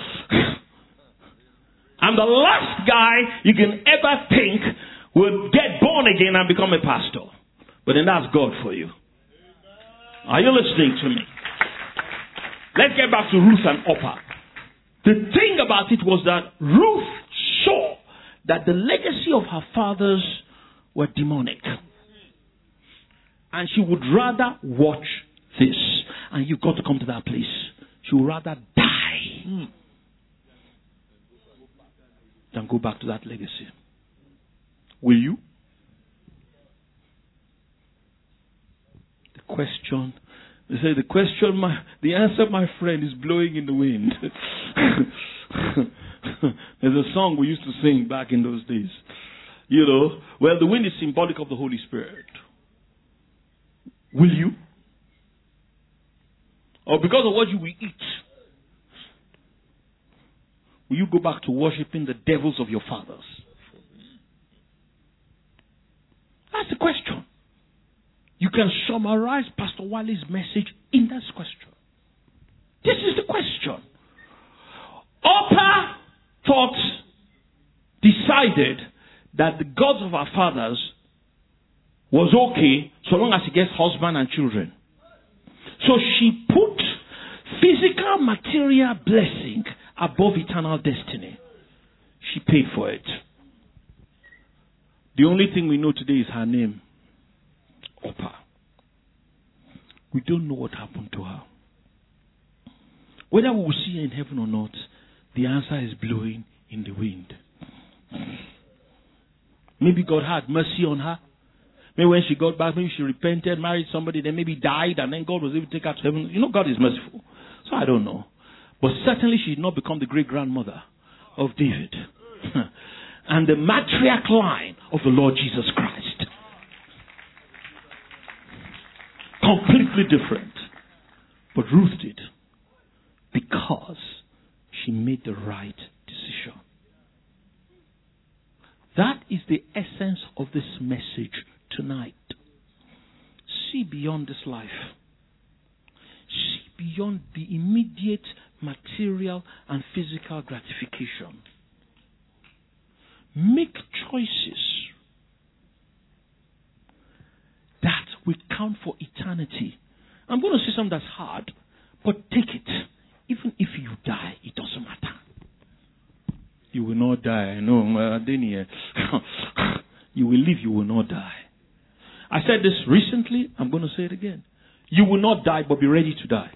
I'm the last guy you can ever think would get born again and become a pastor. But then that's God for you. Are you listening to me? Let's get back to Ruth and Orpah. The thing about it was that Ruth saw that the legacy of her fathers were demonic. And she would rather watch this. And you've got to come to that place. She would rather die than go back to that legacy. Will you? Question. They say the answer, my friend, is blowing in the wind. There's a song we used to sing back in those days. The wind is symbolic of the Holy Spirit. Will you? Or because of what you will eat, will you go back to worshiping the devils of your fathers? That's the question. You can summarize Pastor Wally's message in this question. This is the question. Orpah decided that the gods of our fathers was okay so long as she gets husband and children. So she put physical material blessing above eternal destiny. She paid for it. The only thing we know today is her name, Oprah. We don't know what happened to her. Whether we will see her in heaven or not, the answer is blowing in the wind. Maybe God had mercy on her. Maybe when she got back, maybe she repented, married somebody, then maybe died, and then God was able to take her to heaven. You know, God is merciful. So I don't know. But certainly she did not become the great-grandmother of David. And the matriarch line of the Lord Jesus Christ. Completely different. But Ruth did. Because she made the right decision. That is the essence of this message tonight. See beyond this life. See beyond the immediate material and physical gratification. Make choices that will count for eternity. I'm going to say something that's hard, but take it. Even if you die, it doesn't matter. You will not die. No, you will live, you will not die. I said this recently, I'm going to say it again. You will not die, but be ready to die.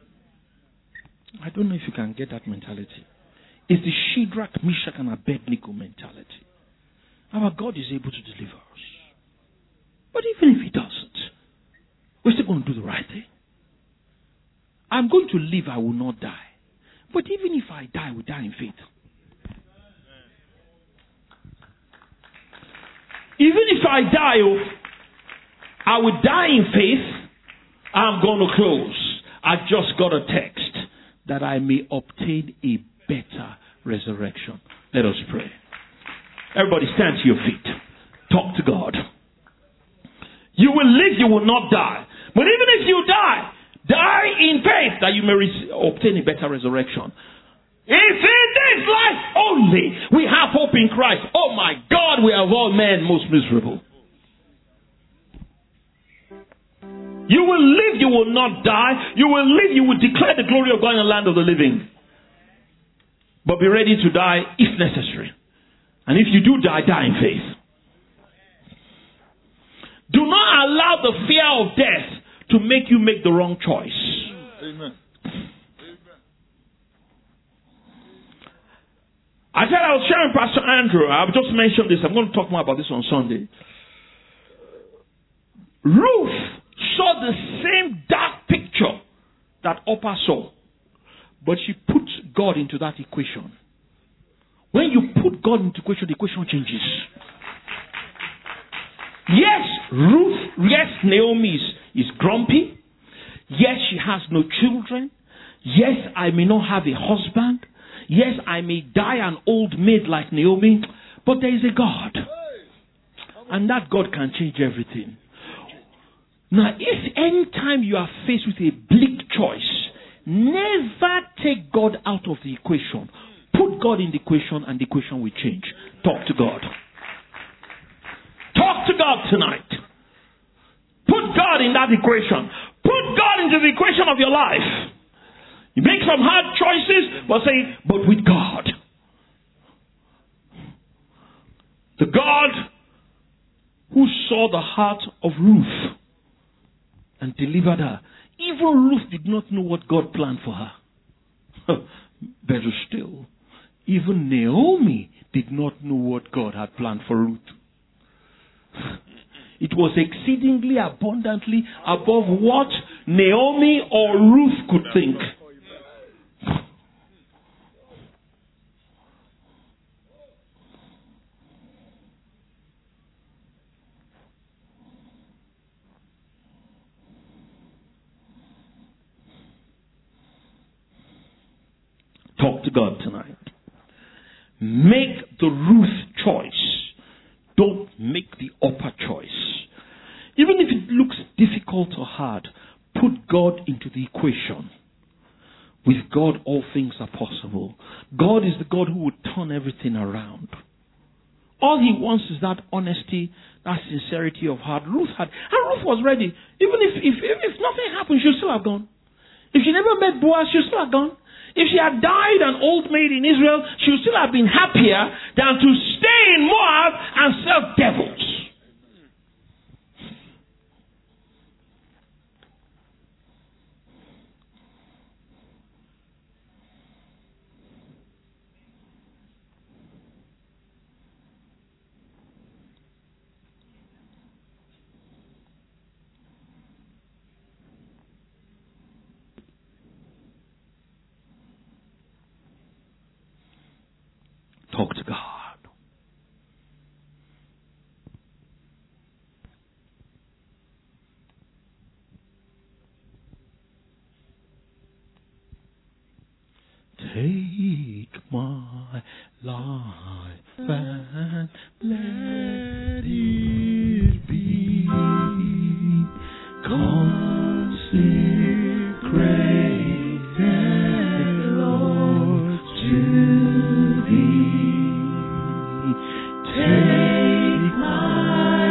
I don't know if you can get that mentality. It's the Shadrach, Meshach, and Abednego mentality. Our God is able to deliver us. But even if He doesn't, we're still going to do the right thing. I'm going to live, I will not die. But even if I die, I will die in faith. Even if I die, I will die in faith. I'm going to close. I just got a text that I may obtain a better resurrection. Let us pray. Everybody stand to your feet. Talk to God. You will live, you will not die. But even if you die, die in faith that you may obtain a better resurrection. If in this life only we have hope in Christ, oh my God, we are of all men most miserable. You will live, you will not die. You will live, you will declare the glory of God in the land of the living. But be ready to die if necessary. And if you do die, die in faith. Do not allow the fear of death to make you make the wrong choice. Amen. I said I was sharing Pastor Andrew. I've just mentioned this. I'm going to talk more about this on Sunday. Ruth saw the same dark picture that Oprah saw. But she put God into that equation. When you put God into the equation changes. Yes, Naomi is grumpy. Yes, she has no children. Yes, I may not have a husband. Yes, I may die an old maid like Naomi. But there is a God. And that God can change everything. Now, if any time you are faced with a bleak choice, never take God out of the equation. Put God in the equation and the equation will change. Talk to God. Talk to God tonight. Put God in that equation. Put God into the equation of your life. You make some hard choices, but with God. The God who saw the heart of Ruth and delivered her. Even Ruth did not know what God planned for her. Better still, even Naomi did not know what God had planned for Ruth. It was exceedingly abundantly above what Naomi or Ruth could think. Talk to God tonight. Make the Ruth choice. Don't make the Oprah choice. Even if it looks difficult or hard, put God into the equation. With God, all things are possible. God is the God who will turn everything around. All he wants is that honesty, that sincerity of heart. Ruth had, and Ruth was ready. Even if nothing happened, she would still have gone. If she never met Boaz, she would still have gone. If she had died an old maid in Israel, she would still have been happier than to stay in Moab and serve devils. Talk to God. Take my life and let it be consecrated, Lord, to Thee. Take my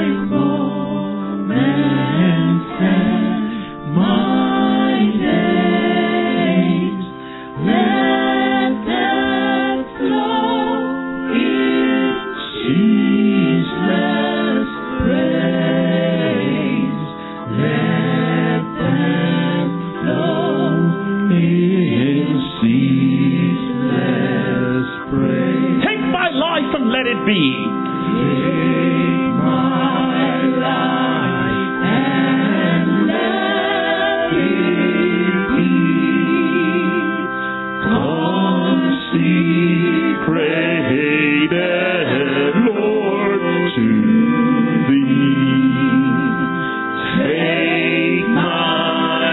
moments and my days, let them flow in ceaseless praise. Let them flow in ceaseless praise. Take my life and let it be. Take my life and let it be consecrated, Lord, to Thee. Take my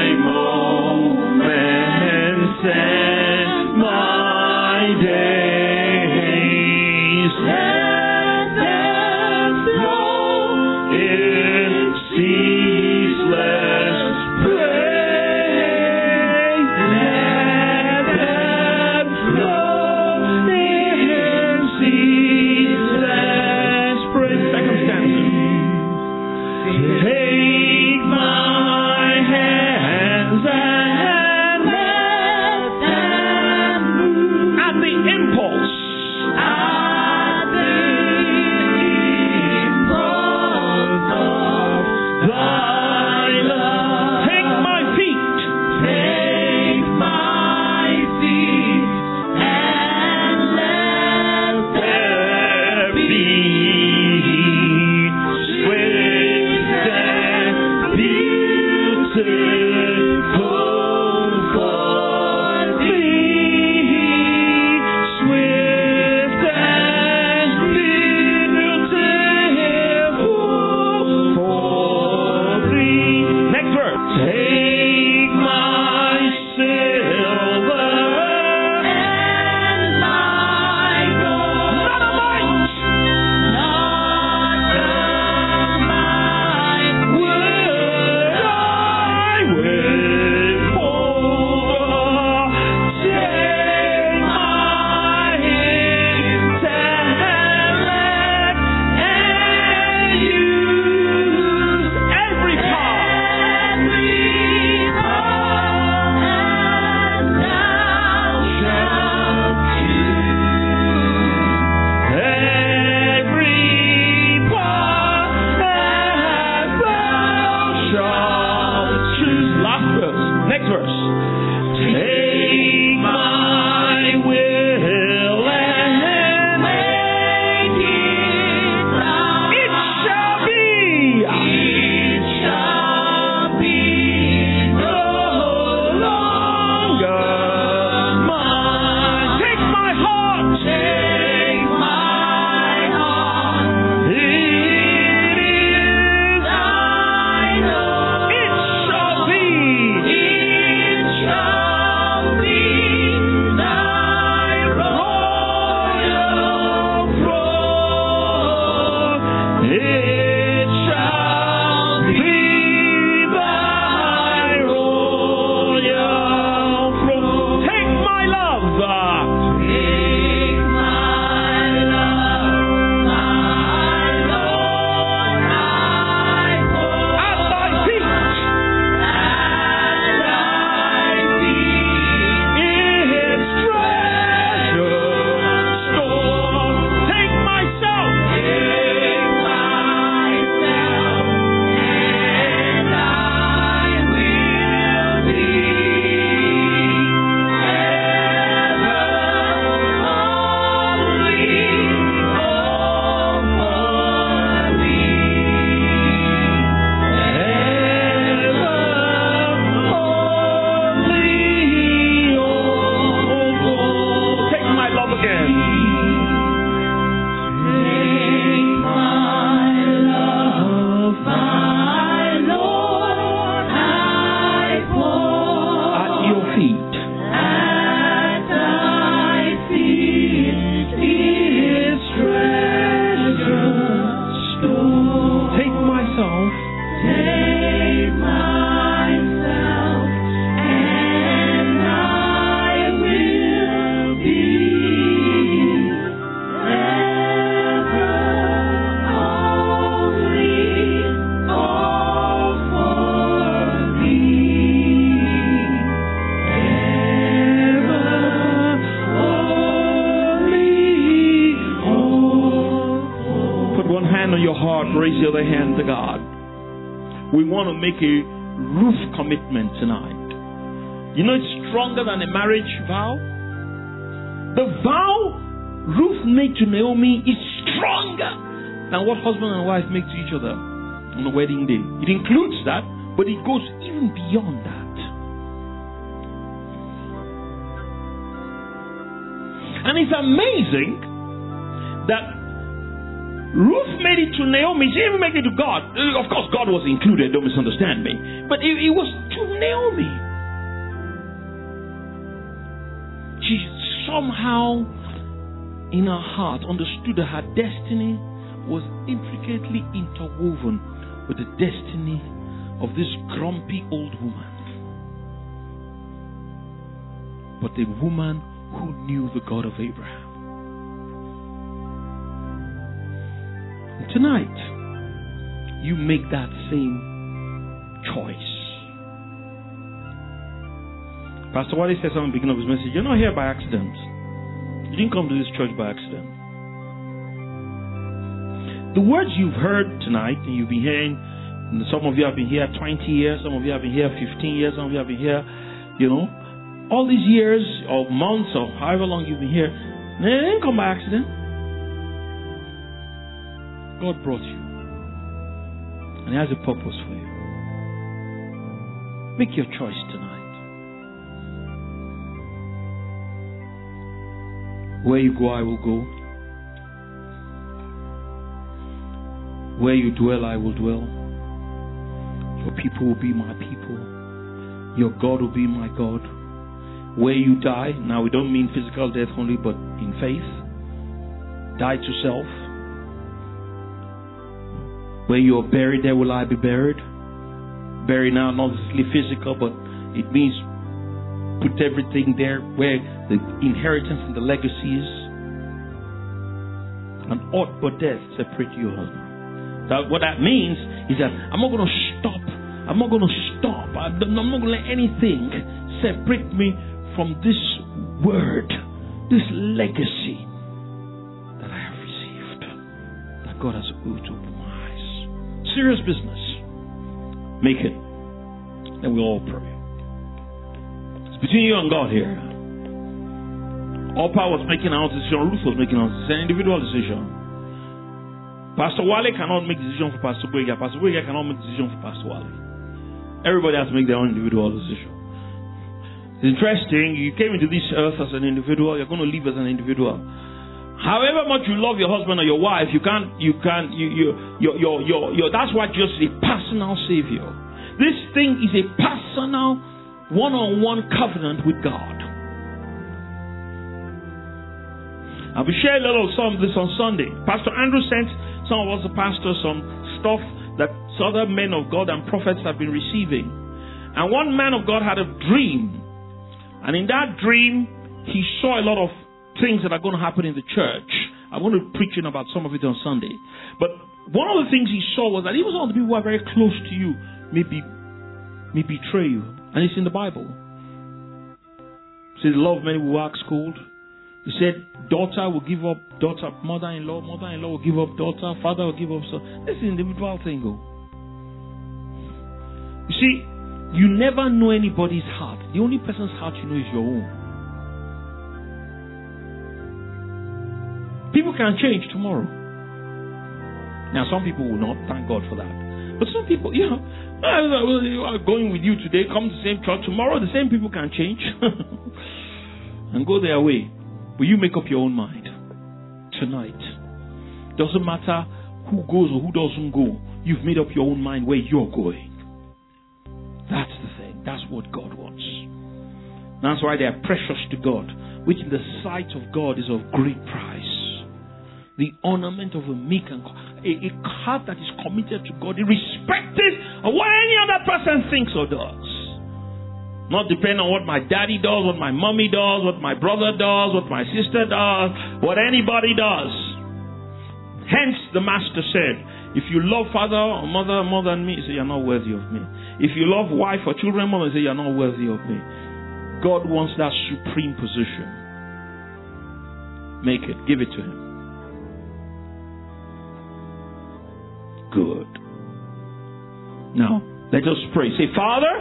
moments and my days. Let them flow in ceaseless praise. Let them flow in ceaseless praise. Second stanza. Take my hands and let them move at the impulse. At the impulse of Thy love. Take my feet. Take my feet and let there be swift and beautiful for Thee. Swift and beautiful for Thee. Next verse. Take my silver and my gold. Not a mite. Not a mite. Would I withhold? Take my intellect and use every part. And Thou shalt choose every part that Thou shalt choose. Last verse. Next verse. Take my will and make it thine. It shall be. It shall be no longer mine. Take my heart. Take my heart. It is thine own. It shall be. It shall be thy royal throne. It shall be thy royal throne. Take my love. Take my love, my one hand on your heart, raise the other hand to God. We want to make a roof commitment tonight. You know it's stronger than a marriage vow? The vow Ruth made to Naomi is stronger than what husband and wife make to each other on the wedding day. It includes that, but it goes even beyond that. And it's amazing that Ruth made it to Naomi. She didn't make it to God. Of course, God was included, don't misunderstand me. But it was to Naomi. She somehow, in her heart, understood that her destiny was intricately interwoven with the destiny of this grumpy old woman. But the woman who knew the God of Abraham. And tonight, you make that same choice. Pastor Wally says at the beginning of his message, you're not here by accident. You didn't come to this church by accident. The words you've heard tonight, and you've been hearing, and some of you have been here 20 years, some of you have been here 15 years, some of you have been here, all these years or months or however long you've been here, they didn't come by accident. God brought you. And He has a purpose for you. Make your choice tonight. Where you go, I will go. Where you dwell, I will dwell. Your people will be my people. Your God will be my God. Where you die, now we don't mean physical death only, but in faith. Die to self. Where you are buried, there will I be buried. Buried now, not necessarily physical, but it means put everything there where the inheritance and the legacy is. And aught but death separate you, husband. What that means is that I'm not going to stop. I'm not going to stop. I'm not going to let anything separate me from this word, this legacy that I have received, that God has opened to open my eyes. Serious business. Make it. And we'll all pray. It's between you and God here. Opa was making our decision. Ruth was making our decision. It's an individual decision. Pastor Wale cannot make decision for Pastor Boyga. Pastor Boyga cannot make decision for Pastor Wale. Everybody has to make their own individual decision. It's interesting. You came into this earth as an individual. You're going to live as an individual. However much you love your husband or your wife, that's why just a personal savior. This thing is a personal, one-on-one covenant with God. I'll be sharing a little some of this on Sunday. Pastor Andrew sent some of us, the pastors, some stuff that other men of God and prophets have been receiving. And one man of God had a dream. And in that dream, he saw a lot of things that are going to happen in the church. I'm going to preach about some of it on Sunday. But one of the things he saw was that even some of the people who are very close to you may betray you. And it's in the Bible. It says, love many will wax cold. He said, daughter will give up daughter, mother-in-law will give up daughter, father will give up son. This is an individual thing, though. You see, you never know anybody's heart. The only person's heart you know is your own. People can change tomorrow. Now, some people will not. Thank God for that. But some people, are going with you today, come to the same church. Tomorrow, the same people can change and go their way. But you make up your own mind tonight. Doesn't matter who goes or who doesn't go. You've made up your own mind where you're going. That's the thing. That's what God wants. That's why they are precious to God, which in the sight of God is of great price. The ornament of a meek and a heart that is committed to God, irrespective of what any other person thinks or does. Not depending on what my daddy does, what my mommy does, what my brother does, what my sister does, what anybody does. Hence, the Master said, if you love father or mother more than me, he said, you're not worthy of me. If you love wife or children more, he said, you're not worthy of me. God wants that supreme position. Make it. Give it to Him. good. Now, let us pray. Say, Father,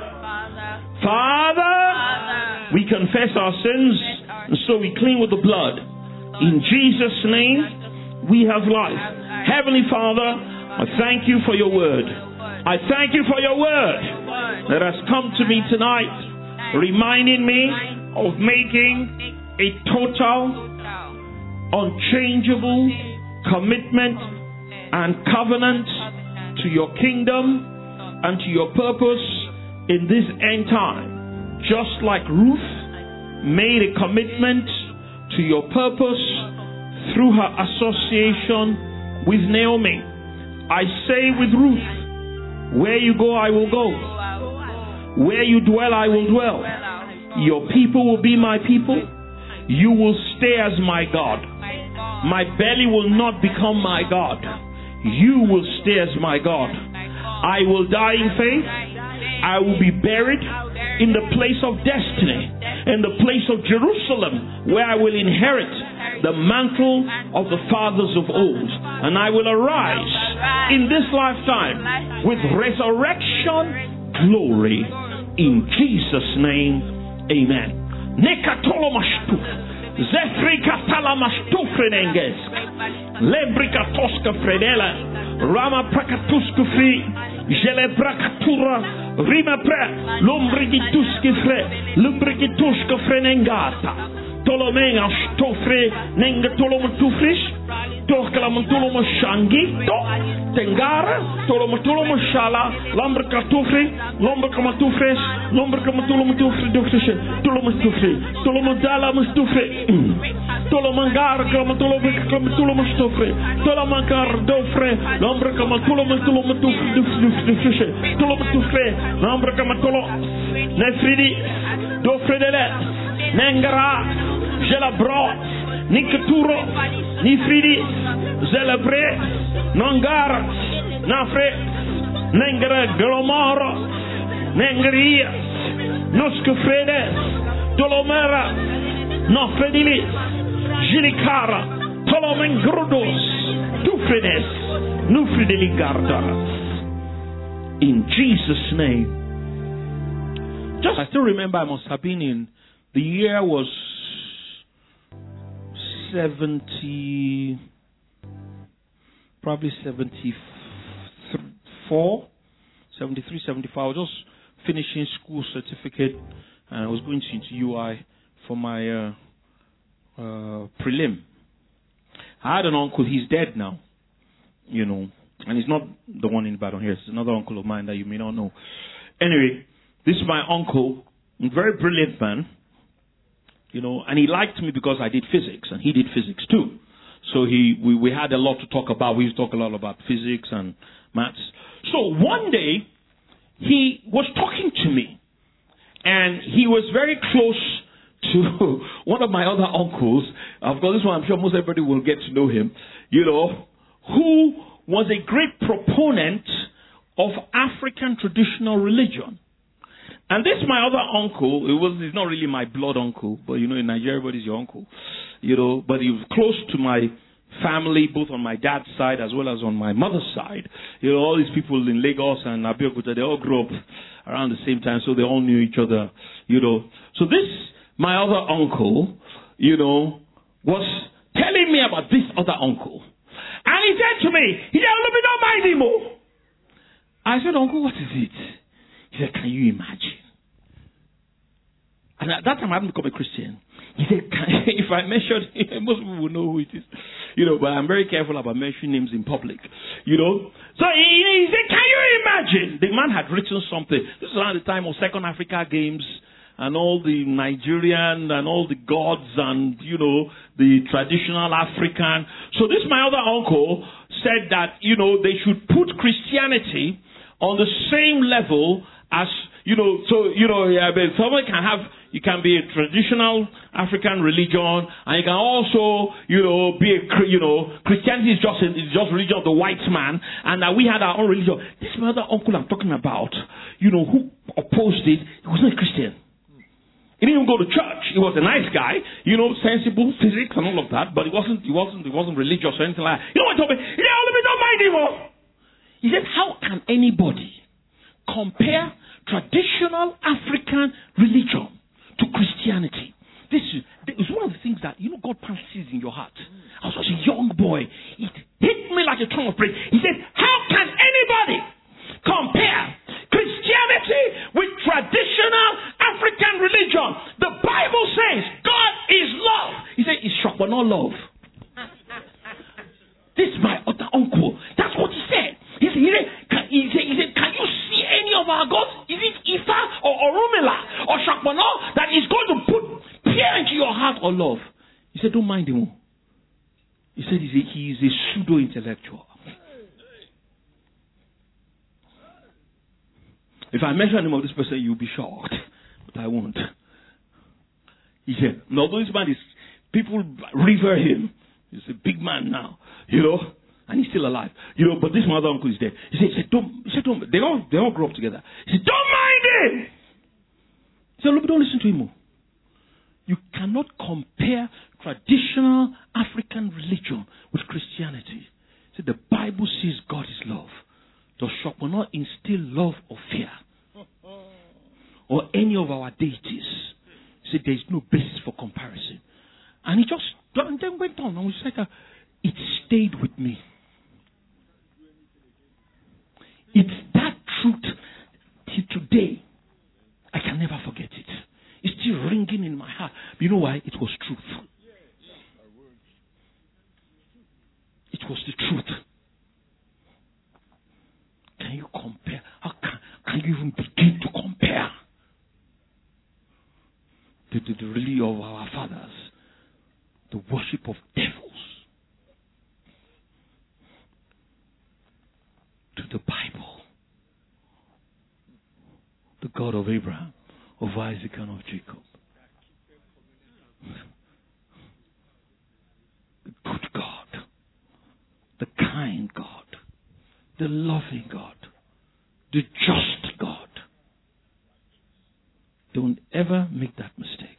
we confess our sins, and so we clean with the blood. In Jesus' name, we have life. Heavenly Father, I thank you for your word. I thank you for your word that has come to me tonight, reminding me of making a total, unchangeable commitment and covenant to your kingdom and to your purpose in this end time. Just like Ruth made a commitment to your purpose through her association with Naomi. I say with Ruth, where you go, I will go. Where you dwell, I will dwell. Your people will be my people. You will stay as my God. My belly will not become my God. You will stay as my God. I will die in faith. I will be buried in the place of destiny, in the place of Jerusalem, where I will inherit the mantle of the fathers of old. And I will arise in this lifetime with resurrection glory. In Jesus' name, amen. Zefrika talamastufrenengesk. Lebrika toska fredela. Rama prakatuska fri. Jelebrakatura. Rima pre. Lombrigituski fre. Lubrigituska frenengata. Tolomenga stofre. Nenga tolomutufrish. Torkalamuntuloma shangito. Tengara. Tolomutuloma shala. Lambrakatufri. Lombrakamatufres. Lombrakamatulomutufri. Tolomutufri. Tolomudala mustufri. Tolomangar kamatulomustufri. Tolomankar dofre. Lombrakamatulomutufri. Tolomutufri. Lombrakamatolo. Nefridi. Dofredele. Nengara. Jelabro. Nikaturo. Nifridi. Zelebre. Nangar. Nafre. Nengara. Galomaro. Nengria. Noskufrede. Dolomera. Nofredili. Jilikara. Tolomengrudos. Tufredes. Nufridili gardaras. In Jesus' name. I still remember I must have been in, the year was 70, probably 74, 73, 74. I was just finishing school certificate and I was going into UI for my prelim. I had an uncle, he's dead now, you know, and he's not the one in Ibadan here. It's another uncle of mine that you may not know. Anyway, this is my uncle, a very brilliant man, you know, and he liked me because I did physics, and he did physics too. So we had a lot to talk about. We used to talk a lot about physics and maths. So one day, he was talking to me, and he was very close to one of my other uncles. Of course, this one I'm sure most everybody will get to know him, you know, who was a great proponent of African traditional religion. And this my other uncle, he's not really my blood uncle, but you know, in Nigeria, everybody's your uncle, you know, but he was close to my family, both on my dad's side as well as on my mother's side. You know, all these people in Lagos and Abeokuta, they all grew up around the same time, so they all knew each other, you know. So this, my other uncle, you know, was telling me about this other uncle. And he said to me, he said, don't mind him. I said, Uncle, what is it? He said, can you imagine? And at that time, I hadn't become a Christian. He said, if I mention him, most people will know who it is. You know, but I'm very careful about mentioning names in public. You know? So he said, can you imagine? The man had written something. This is around the time of Second Africa Games and all the Nigerian and all the gods and, you know, the traditional African. So this, my other uncle, said that, you know, they should put Christianity on the same level as, you know, so, you know, someone can have, you can be a traditional African religion, and you can also, you know, be a, you know, Christianity is just religion of the white man, and that we had our own religion. This my other uncle I'm talking about, you know, who opposed it, he was not a Christian. He didn't even go to church. He was a nice guy, you know, sensible, physics and all of that, but he wasn't religious or anything like that. You know what he told me? He said, don't mind him. He said, how can anybody compare traditional African religion to Christianity? This is one of the things that, God sees in your heart. I was such a young boy. It hit me like a ton of praise. He said, how can anybody compare Christianity with traditional African religion? The Bible says God is love. He said, it's shock, but not love. This is my other uncle. That's what he said. He said, can you see any of our gods? Is it Ifa or Orumela or Shakmano that is going to put fear into your heart or love? He said, don't mind him. He said he is a pseudo-intellectual. If I mention the name of this person, you'll be shocked. But I won't. He said, no, this man is, people revere him. He's a big man now, and he's still alive, but this my other uncle is dead. He said, don't, they all grew up together. He said, don't mind him. He said, look, don't listen to him. You cannot compare traditional African religion with Christianity. He said, the Bible says God is love. Does Shop will not instill love or fear? Or any of our deities? He said, there is no basis for comparison. And he just and then went on. And we said, it stayed with me. It's that truth till today. I can never forget it. It's still ringing in my heart. But you know why? It was truth. It was the truth. Can you compare? How can you even begin to compare the religion of our fathers? The worship of devils to the Bible, the God of Abraham, of Isaac, and of Jacob. The good God, the kind God, the loving God, the just God. Don't ever make that mistake.